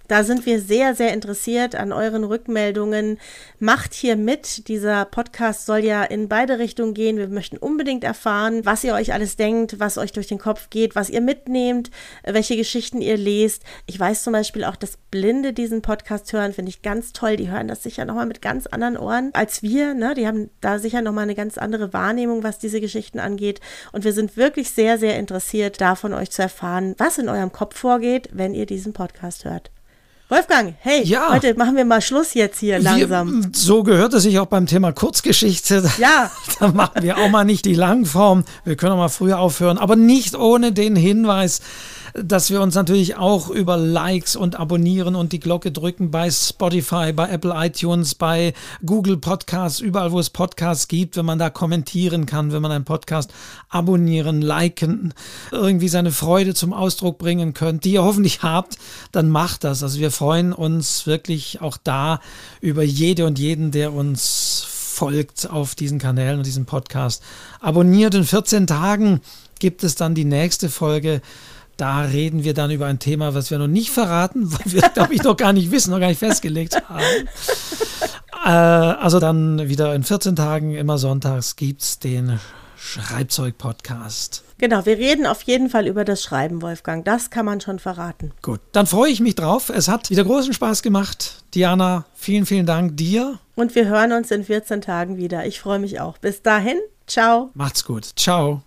B: Da sind wir sehr, sehr interessiert an euren Rückmeldungen. Macht hier mit. Dieser Podcast soll ja in beide Richtungen gehen. Wir möchten unbedingt erfahren, was ihr euch alles denkt, was euch durch den Kopf geht, was ihr mitnehmt, welche Geschichten ihr lest. Ich weiß zum Beispiel auch, dass Blinde diesen Podcast hören, finde ich ganz toll. Die hören das sicher nochmal mit ganz anderen Ohren als wir. Ne? Die haben da sicher nochmal eine ganz andere Wahrnehmung, was diese Geschichten angeht. Und wir sind wirklich sehr, sehr interessiert, da von euch zu erfahren, was in eurem Kopf vorgeht, wenn ihr diesen Podcast hört. Wolfgang, hey,
A: ja.
B: Heute machen wir mal Schluss jetzt hier langsam.
A: So gehört es sich auch beim Thema Kurzgeschichte. Ja. Da machen wir auch mal nicht die Langform. Wir können auch mal früher aufhören, aber nicht ohne den Hinweis, dass wir uns natürlich auch über Likes und Abonnieren und die Glocke drücken bei Spotify, bei Apple iTunes, bei Google Podcasts, überall wo es Podcasts gibt, wenn man da kommentieren kann, wenn man einen Podcast abonnieren, liken, irgendwie seine Freude zum Ausdruck bringen könnt, die ihr hoffentlich habt, dann macht das. Also wir freuen uns wirklich auch da über jede und jeden, der uns folgt auf diesen Kanälen und diesem Podcast. Abonniert, in 14 Tagen gibt es dann die nächste Folge. Da reden wir dann über ein Thema, was wir noch nicht verraten, weil wir, glaube ich, noch gar nicht wissen, noch gar nicht festgelegt haben. Also dann wieder in 14 Tagen, immer sonntags, gibt es den Schreibzeug-Podcast.
B: Genau, wir reden auf jeden Fall über das Schreiben, Wolfgang. Das kann man schon verraten.
A: Gut, dann freue ich mich drauf. Es hat wieder großen Spaß gemacht. Diana, vielen, vielen Dank dir.
B: Und wir hören uns in 14 Tagen wieder. Ich freue mich auch. Bis dahin, ciao.
A: Macht's gut. Ciao.